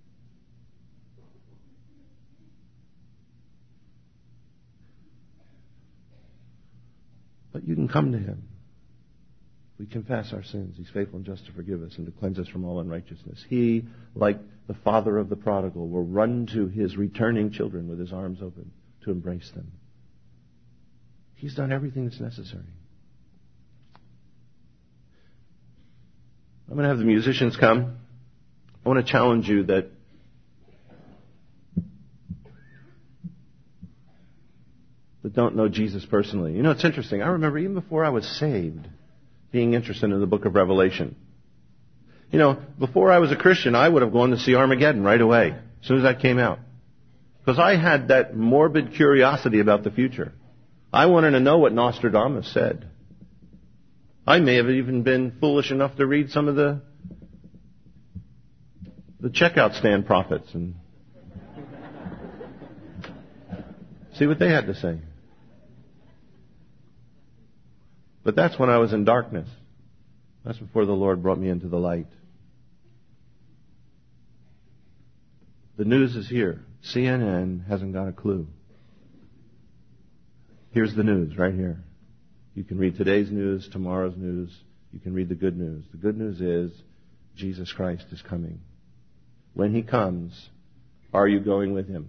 Speaker 1: But you can come to Him. We confess our sins. He's faithful and just to forgive us and to cleanse us from all unrighteousness. He, like the father of the prodigal, will run to his returning children with his arms open to embrace them. He's done everything that's necessary. I'm going to have the musicians come. I want to challenge you that don't know Jesus personally. You know, it's interesting. I remember even before I was saved, being interested in the book of Revelation. You know, before I was a Christian, I would have gone to see Armageddon right away, as soon as that came out. Because I had that morbid curiosity about the future. I wanted to know what Nostradamus said. I may have even been foolish enough to read some of the checkout stand prophets and see what they had to say. But that's when I was in darkness. That's before the Lord brought me into the light. The news is here. CNN hasn't got a clue. Here's the news right here. You can read today's news, tomorrow's news. You can read the good news. The good news is Jesus Christ is coming. When He comes, are you going with Him?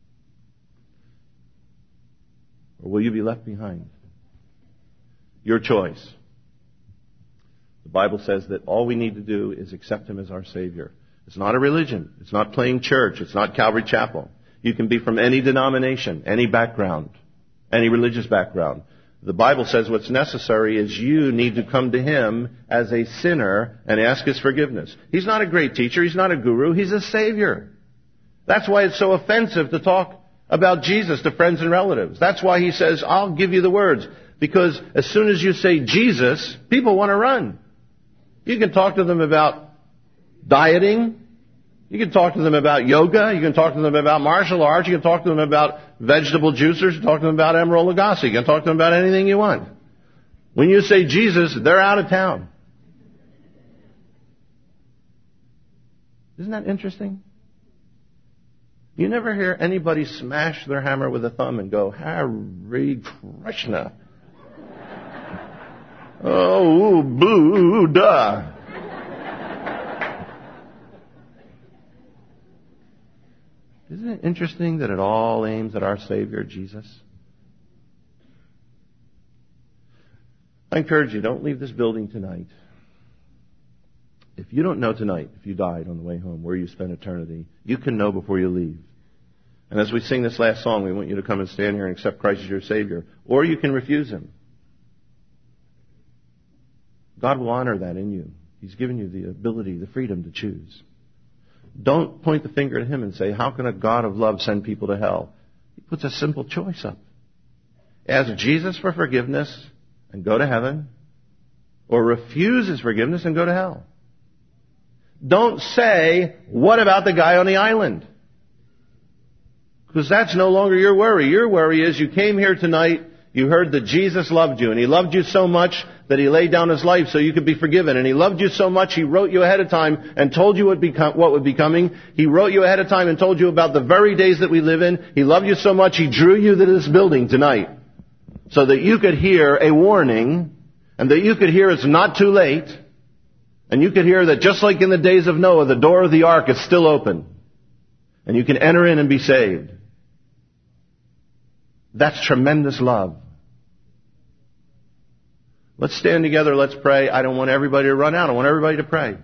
Speaker 1: Or will you be left behind? Your choice. The Bible says that all we need to do is accept Him as our Savior. It's not a religion. It's not playing church. It's not Calvary Chapel. You can be from any denomination, any background, any religious background. The Bible says what's necessary is you need to come to Him as a sinner and ask His forgiveness. He's not a great teacher. He's not a guru. He's a Savior. That's why it's so offensive to talk about Jesus to friends and relatives. That's why He says, I'll give you the words. Because as soon as you say Jesus, people want to run. You can talk to them about dieting. You can talk to them about yoga. You can talk to them about martial arts. You can talk to them about vegetable juicers. You can talk to them about Emerald Lagasse. You can talk to them about anything you want. When you say Jesus, they're out of town. Isn't that interesting? You never hear anybody smash their hammer with a thumb and go, Hare Krishna. Oh, Buddha. it interesting that it all aims at our Savior, Jesus? I encourage you, don't leave this building tonight. If you don't know tonight, if you died on the way home, where you spend eternity, you can know before you leave. And as we sing this last song, we want you to come and stand here and accept Christ as your Savior. Or you can refuse Him. God will honor that in you. He's given you the ability, the freedom to choose. Don't point the finger at Him and say, how can a God of love send people to hell? He puts a simple choice up. Ask Jesus for forgiveness and go to heaven, or refuse His forgiveness and go to hell. Don't say, what about the guy on the island? Because that's no longer your worry. Your worry is you came here tonight, you heard that Jesus loved you, and He loved you so much that He laid down His life so you could be forgiven. And He loved you so much, He wrote you ahead of time and told you what would be coming. He wrote you ahead of time and told you about the very days that we live in. He loved you so much, He drew you to this building tonight so that you could hear a warning, and that you could hear it's not too late, and you could hear that just like in the days of Noah, the door of the ark is still open, and you can enter in and be saved. That's tremendous love. Let's stand together, let's pray. I don't want everybody to run out. I want everybody to pray.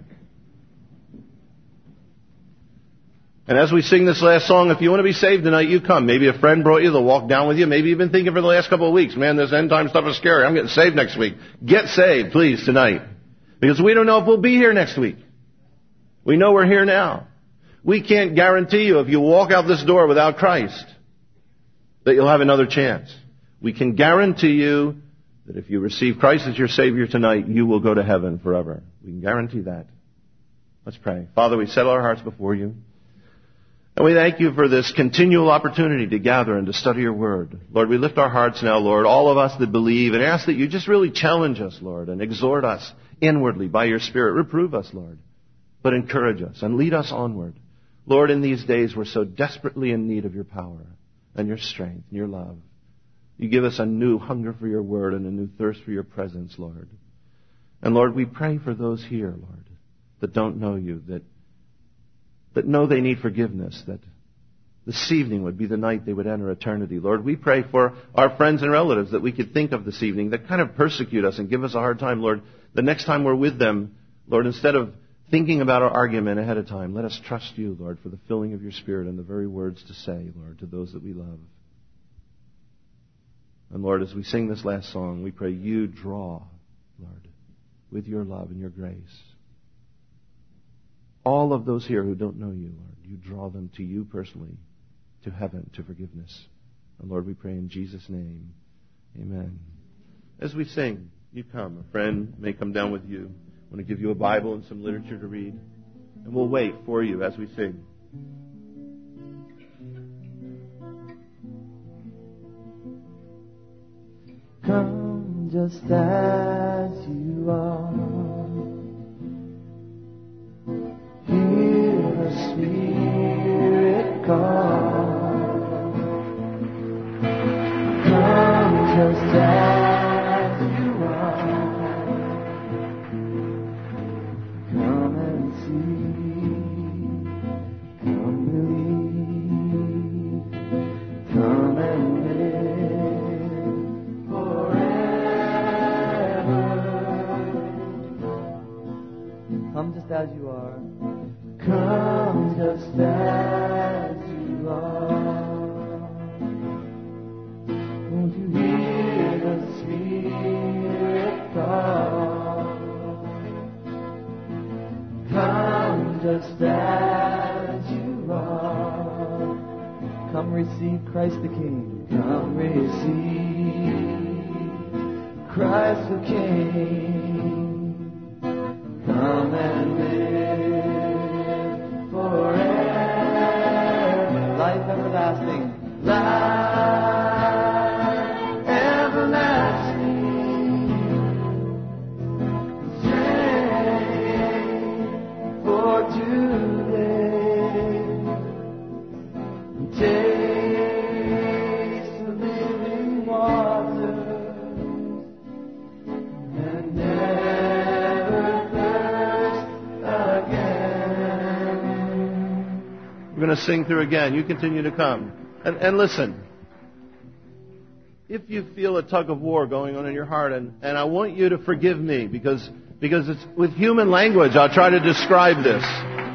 Speaker 1: And as we sing this last song, if you want to be saved tonight, you come. Maybe a friend brought you, they'll walk down with you. Maybe you've been thinking for the last couple of weeks, man, this end time stuff is scary. I'm getting saved next week. Get saved, please, tonight. Because we don't know if we'll be here next week. We know we're here now. We can't guarantee you if you walk out this door without Christ that you'll have another chance. We can guarantee you that if you receive Christ as your Savior tonight, you will go to heaven forever. We can guarantee that. Let's pray. Father, we settle our hearts before you. And we thank you for this continual opportunity to gather and to study your word. Lord, we lift our hearts now, Lord, all of us that believe, and ask that you just really challenge us, Lord, and exhort us inwardly by your Spirit. Reprove us, Lord, but encourage us and lead us onward. Lord, in these days we're so desperately in need of your power and your strength and your love. You give us a new hunger for your word and a new thirst for your presence, Lord. And Lord, we pray for those here, Lord, that don't know you, that know they need forgiveness, that this evening would be the night they would enter eternity. Lord, we pray for our friends and relatives that we could think of this evening that kind of persecute us and give us a hard time. Lord, the next time we're with them, Lord, instead of thinking about our argument ahead of time, let us trust you, Lord, for the filling of your Spirit and the very words to say, Lord, to those that we love. And Lord, as we sing this last song, we pray you draw, Lord, with your love and your grace. All of those here who don't know you, Lord, you draw them to you personally, to heaven, to forgiveness. And Lord, we pray in Jesus' name. Amen. As we sing, you come. A friend may come down with you. I want to give you a Bible and some literature to read. And we'll wait for you as we sing.
Speaker 2: Come just as you are. Hear the Spirit call. Come just as you are. Come and see. Come believe. Come and live forever. Come just as you are. Come just as you are. Won't you hear the Spirit call? Come just as you are. Come receive Christ the King. Come receive Christ the King. Come and live forever. Life everlasting. Life everlasting. Strength for today. Taste the living water. And never thirst
Speaker 1: going to sing through again. You continue to come. And listen. If you feel a tug of war going on in your heart, and I want you to forgive me because it's with human language I'll try to describe this.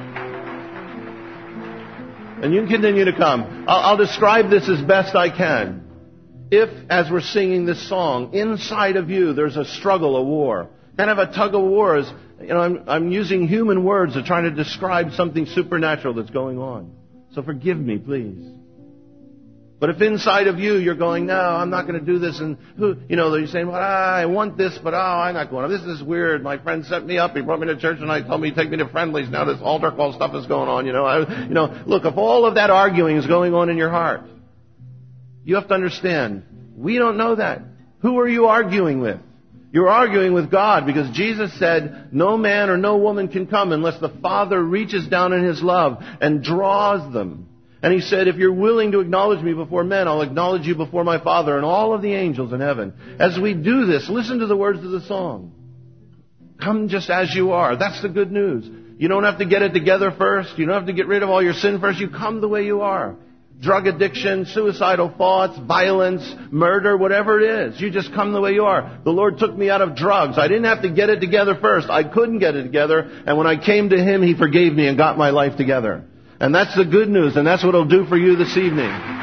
Speaker 1: And you can continue to come. I'll describe this as best I can. If, as we're singing this song, inside of you there's a struggle, a war, kind of a tug of war, is, I'm using human words to try to describe something supernatural that's going on. So forgive me, please. But if inside of you you're going, no, I'm not going to do this, and you're saying, well, I want this, but I'm not going. This is weird. My friend set me up. He brought me to church tonight, told me to take me to Friendly's. Now this altar call stuff is going on. Look, if all of that arguing is going on in your heart, you have to understand, we don't know that. Who are you arguing with? You're arguing with God, because Jesus said, no man or no woman can come unless the Father reaches down in His love and draws them. And He said, if you're willing to acknowledge me before men, I'll acknowledge you before my Father and all of the angels in heaven. As we do this, listen to the words of the song. Come just as you are. That's the good news. You don't have to get it together first. You don't have to get rid of all your sin first. You come the way you are. Drug addiction, suicidal thoughts, violence, murder, whatever it is. You just come the way you are. The Lord took me out of drugs. I didn't have to get it together first. I couldn't get it together. And when I came to Him, He forgave me and got my life together. And that's the good news, and that's what it'll do for you this evening.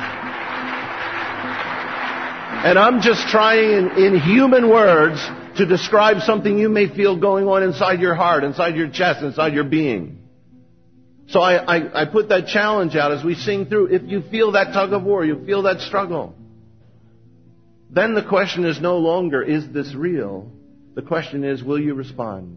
Speaker 1: And I'm just trying in human words to describe something you may feel going on inside your heart, inside your chest, inside your being. So I put that challenge out as we sing through. If you feel that tug of war, you feel that struggle, then the question is no longer, is this real? The question is, will you respond?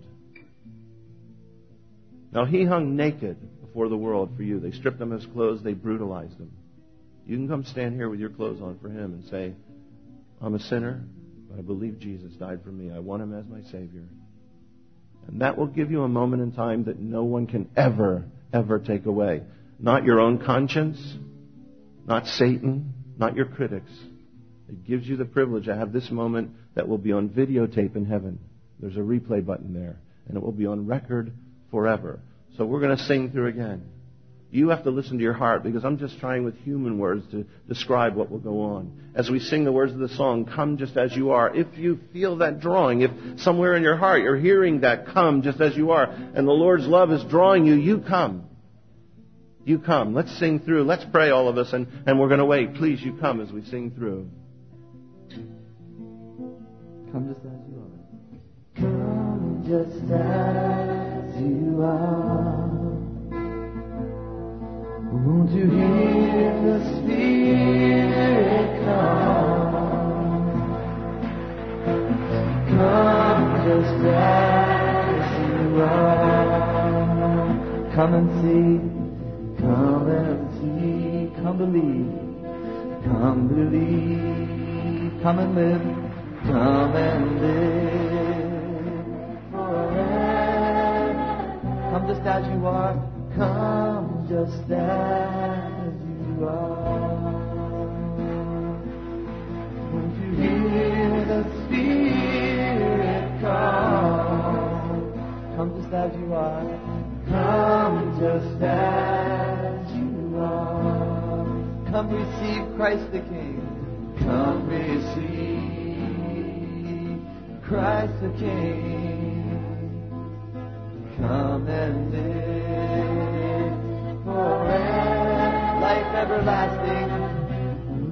Speaker 1: Now, He hung naked before the world for you. They stripped Him of His clothes. They brutalized Him. You can come stand here with your clothes on for Him and say, I'm a sinner, but I believe Jesus died for me. I want Him as my Savior. And that will give you a moment in time that no one can ever take away. Not your own conscience, not Satan, not your critics. It gives you the privilege to have this moment that will be on videotape in heaven. There's a replay button there, and it will be on record forever. So we're going to sing through again. You have to listen to your heart, because I'm just trying with human words to describe what will go on. As we sing the words of the song, come just as you are. If you feel that drawing, if somewhere in your heart you're hearing that, come just as you are, and the Lord's love is drawing you, you come. You come. Let's sing through. Let's pray, all of us, and we're going to wait. Please, you come as we sing through.
Speaker 2: Come just as you are. Come just as you are. Won't you hear the Spirit come? Come just as you are. Come and see, come and see, come believe, come believe, come and live, come and live forever. Come just as you are. Come just as you are. Won't you hear the Spirit come? Come just as you are. Come just as you are. Come receive Christ the King. Come receive Christ the King. Come and live forever. Life everlasting.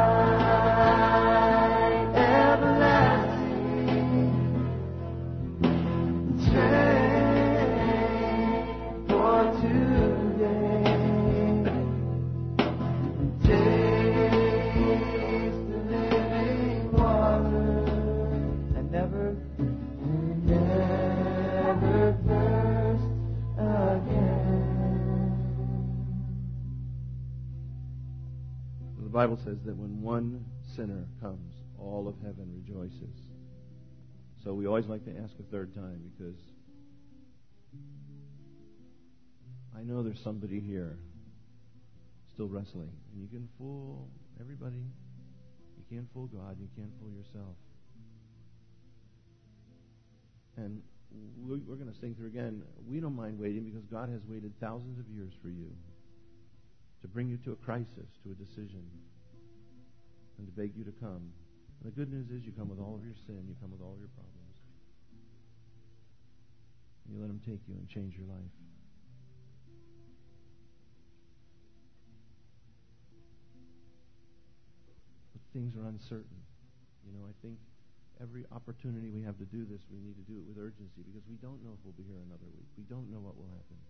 Speaker 2: Life everlasting. Strength for today. Taste the living water. And never thirst again.
Speaker 1: The Bible says that when one sinner comes, all of heaven rejoices. So we always like to ask a third time, because I know there's somebody here still wrestling. And you can fool everybody. You can't fool God. You can't fool yourself. And we're going to sing through again. We don't mind waiting, because God has waited thousands of years for you. to bring you to a crisis, to a decision, and to beg you to come. And the good news is you come with all of your sin, you come with all of your problems. And you let Him take you and change your life. But things are uncertain. I think every opportunity we have to do this, we need to do it with urgency, because we don't know if we'll be here another week. We don't know what will happen.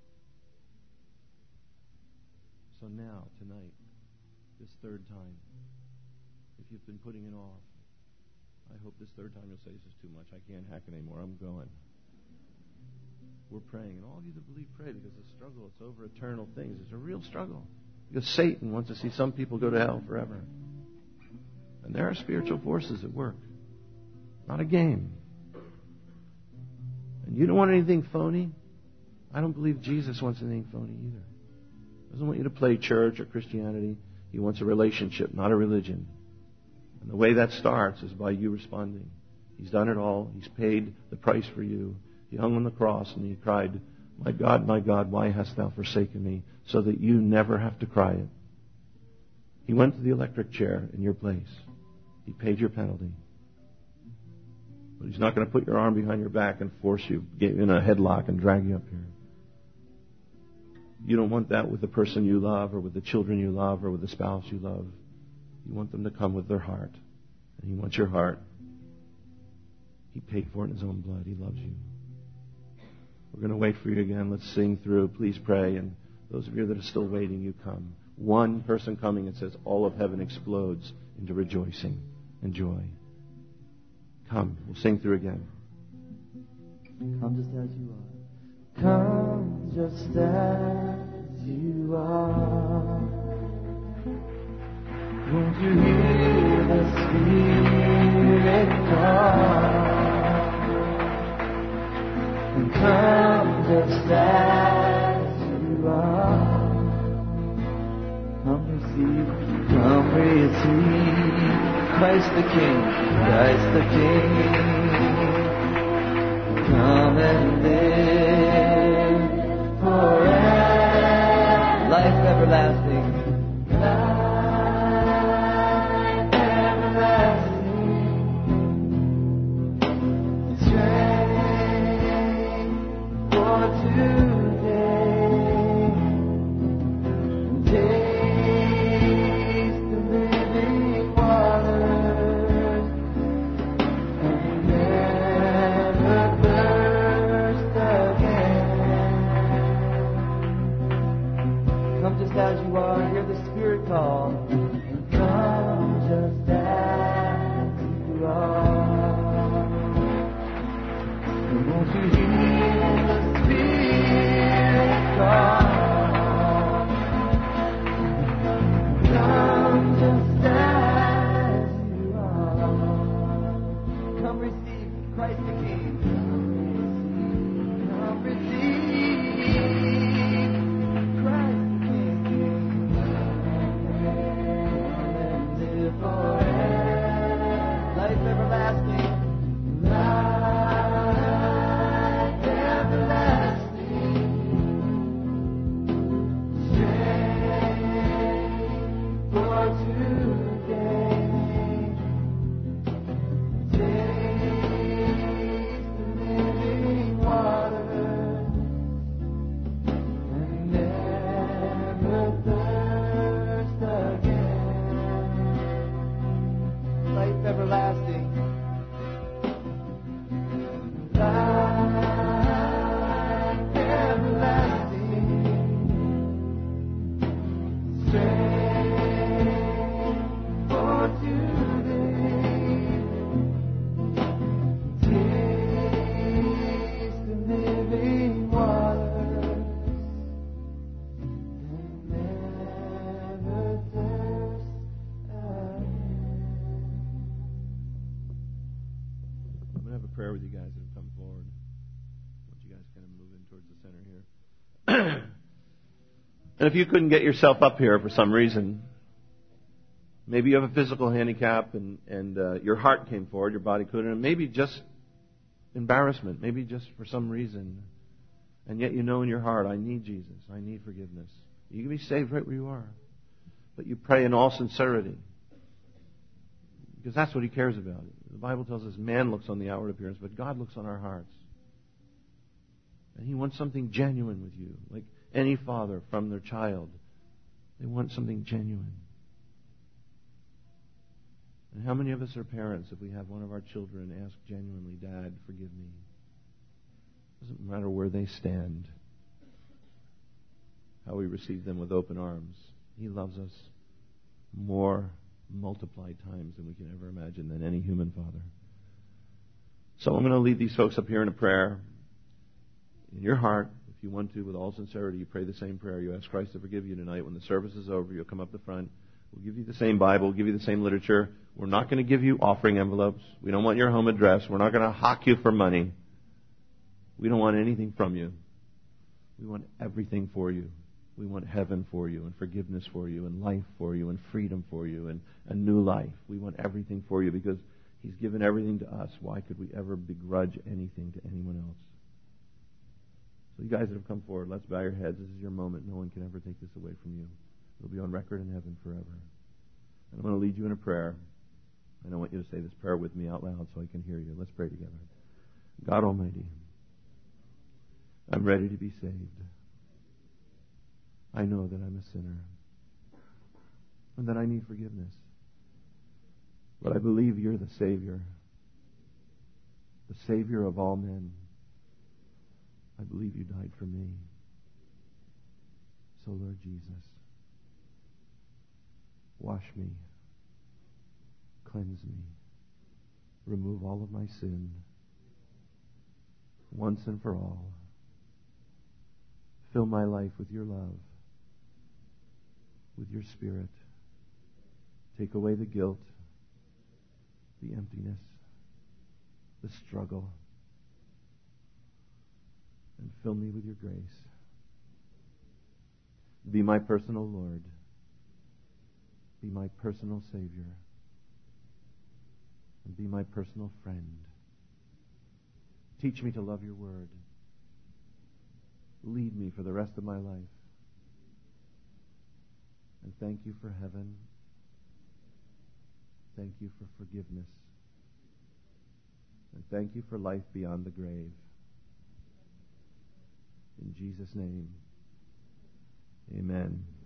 Speaker 1: So now, tonight, this third time, if you've been putting it off, I hope this third time you'll say, this is too much. I can't hack it anymore. I'm going. We're praying. And all of you that believe, pray, because the struggle, it's over eternal things. It's a real struggle. Because Satan wants to see some people go to hell forever. And there are spiritual forces at work. Not a game. And you don't want anything phony? I don't believe Jesus wants anything phony either. He doesn't want you to play church or Christianity. He wants a relationship, not a religion. And the way that starts is by you responding. He's done it all. He's paid the price for you. He hung on the cross and He cried, my God, why hast thou forsaken me? So that you never have to cry it. He went to the electric chair in your place. He paid your penalty. But He's not going to put your arm behind your back and force you, get you in a headlock and drag you up here. You don't want that with the person you love or with the children you love or with the spouse you love. You want them to come with their heart. And He wants your heart. He paid for it in His own blood. He loves you. We're going to wait for you again. Let's sing through. Please pray. And those of you that are still waiting, you come. One person coming, and says all of heaven explodes into rejoicing and joy. Come. We'll sing through again.
Speaker 2: Come just as you are. Come just as you are. Won't you hear the Spirit call? And come just as you are. Come receive Christ the King, Christ the King. Come and live forever. Life everlasting. Life everlasting. Strength for today. As you are, hear the Spirit call. Come just as you are. And won't you hear the Spirit call? Come just as you are. Come receive Christ the King. Come receive.
Speaker 1: Prayer with you guys that have come forward. I want you guys kind of move in towards the center here. And if you couldn't get yourself up here for some reason, maybe you have a physical handicap and your heart came forward, your body couldn't, and maybe just embarrassment, maybe just for some reason, and yet you know in your heart, I need Jesus, I need forgiveness. You can be saved right where you are. But you pray in all sincerity. Because that's what He cares about. The Bible tells us man looks on the outward appearance, but God looks on our hearts. And He wants something genuine with you. Like any father from their child. They want something genuine. And how many of us are parents if we have one of our children ask genuinely, Dad, forgive me? Doesn't matter where they stand. How we receive them with open arms. He loves us more multiplied times than we can ever imagine than any human father. So I'm going to lead these folks up here in a prayer. In your heart, if you want to, with all sincerity, you pray the same prayer. You ask Christ to forgive you tonight. When the service is over, you'll come up the front. We'll give you the same Bible. We'll give you the same literature. We're not going to give you offering envelopes. We don't want your home address. We're not going to hock you for money. We don't want anything from you. We want everything for you. We want heaven for you and forgiveness for you and life for you and freedom for you and a new life. We want everything for you because He's given everything to us. Why could we ever begrudge anything to anyone else? So you guys that have come forward, let's bow your heads. This is your moment. No one can ever take this away from you. It'll be on record in heaven forever. And I'm going to lead you in a prayer. And I want you to say this prayer with me out loud so I can hear you. Let's pray together. God Almighty, I'm ready to be saved. I know that I'm a sinner and that I need forgiveness. But I believe You're the Savior of all men. I believe You died for me. So, Lord Jesus, wash me, cleanse me, remove all of my sin once and for all. Fill my life with Your love, with Your Spirit. Take away the guilt, the emptiness, the struggle, and fill me with Your grace. Be my personal Lord. Be my personal Savior. And be my personal friend. Teach me to love Your Word. Lead me for the rest of my life. And thank You for heaven. Thank You for forgiveness. And thank You for life beyond the grave. In Jesus' name, amen.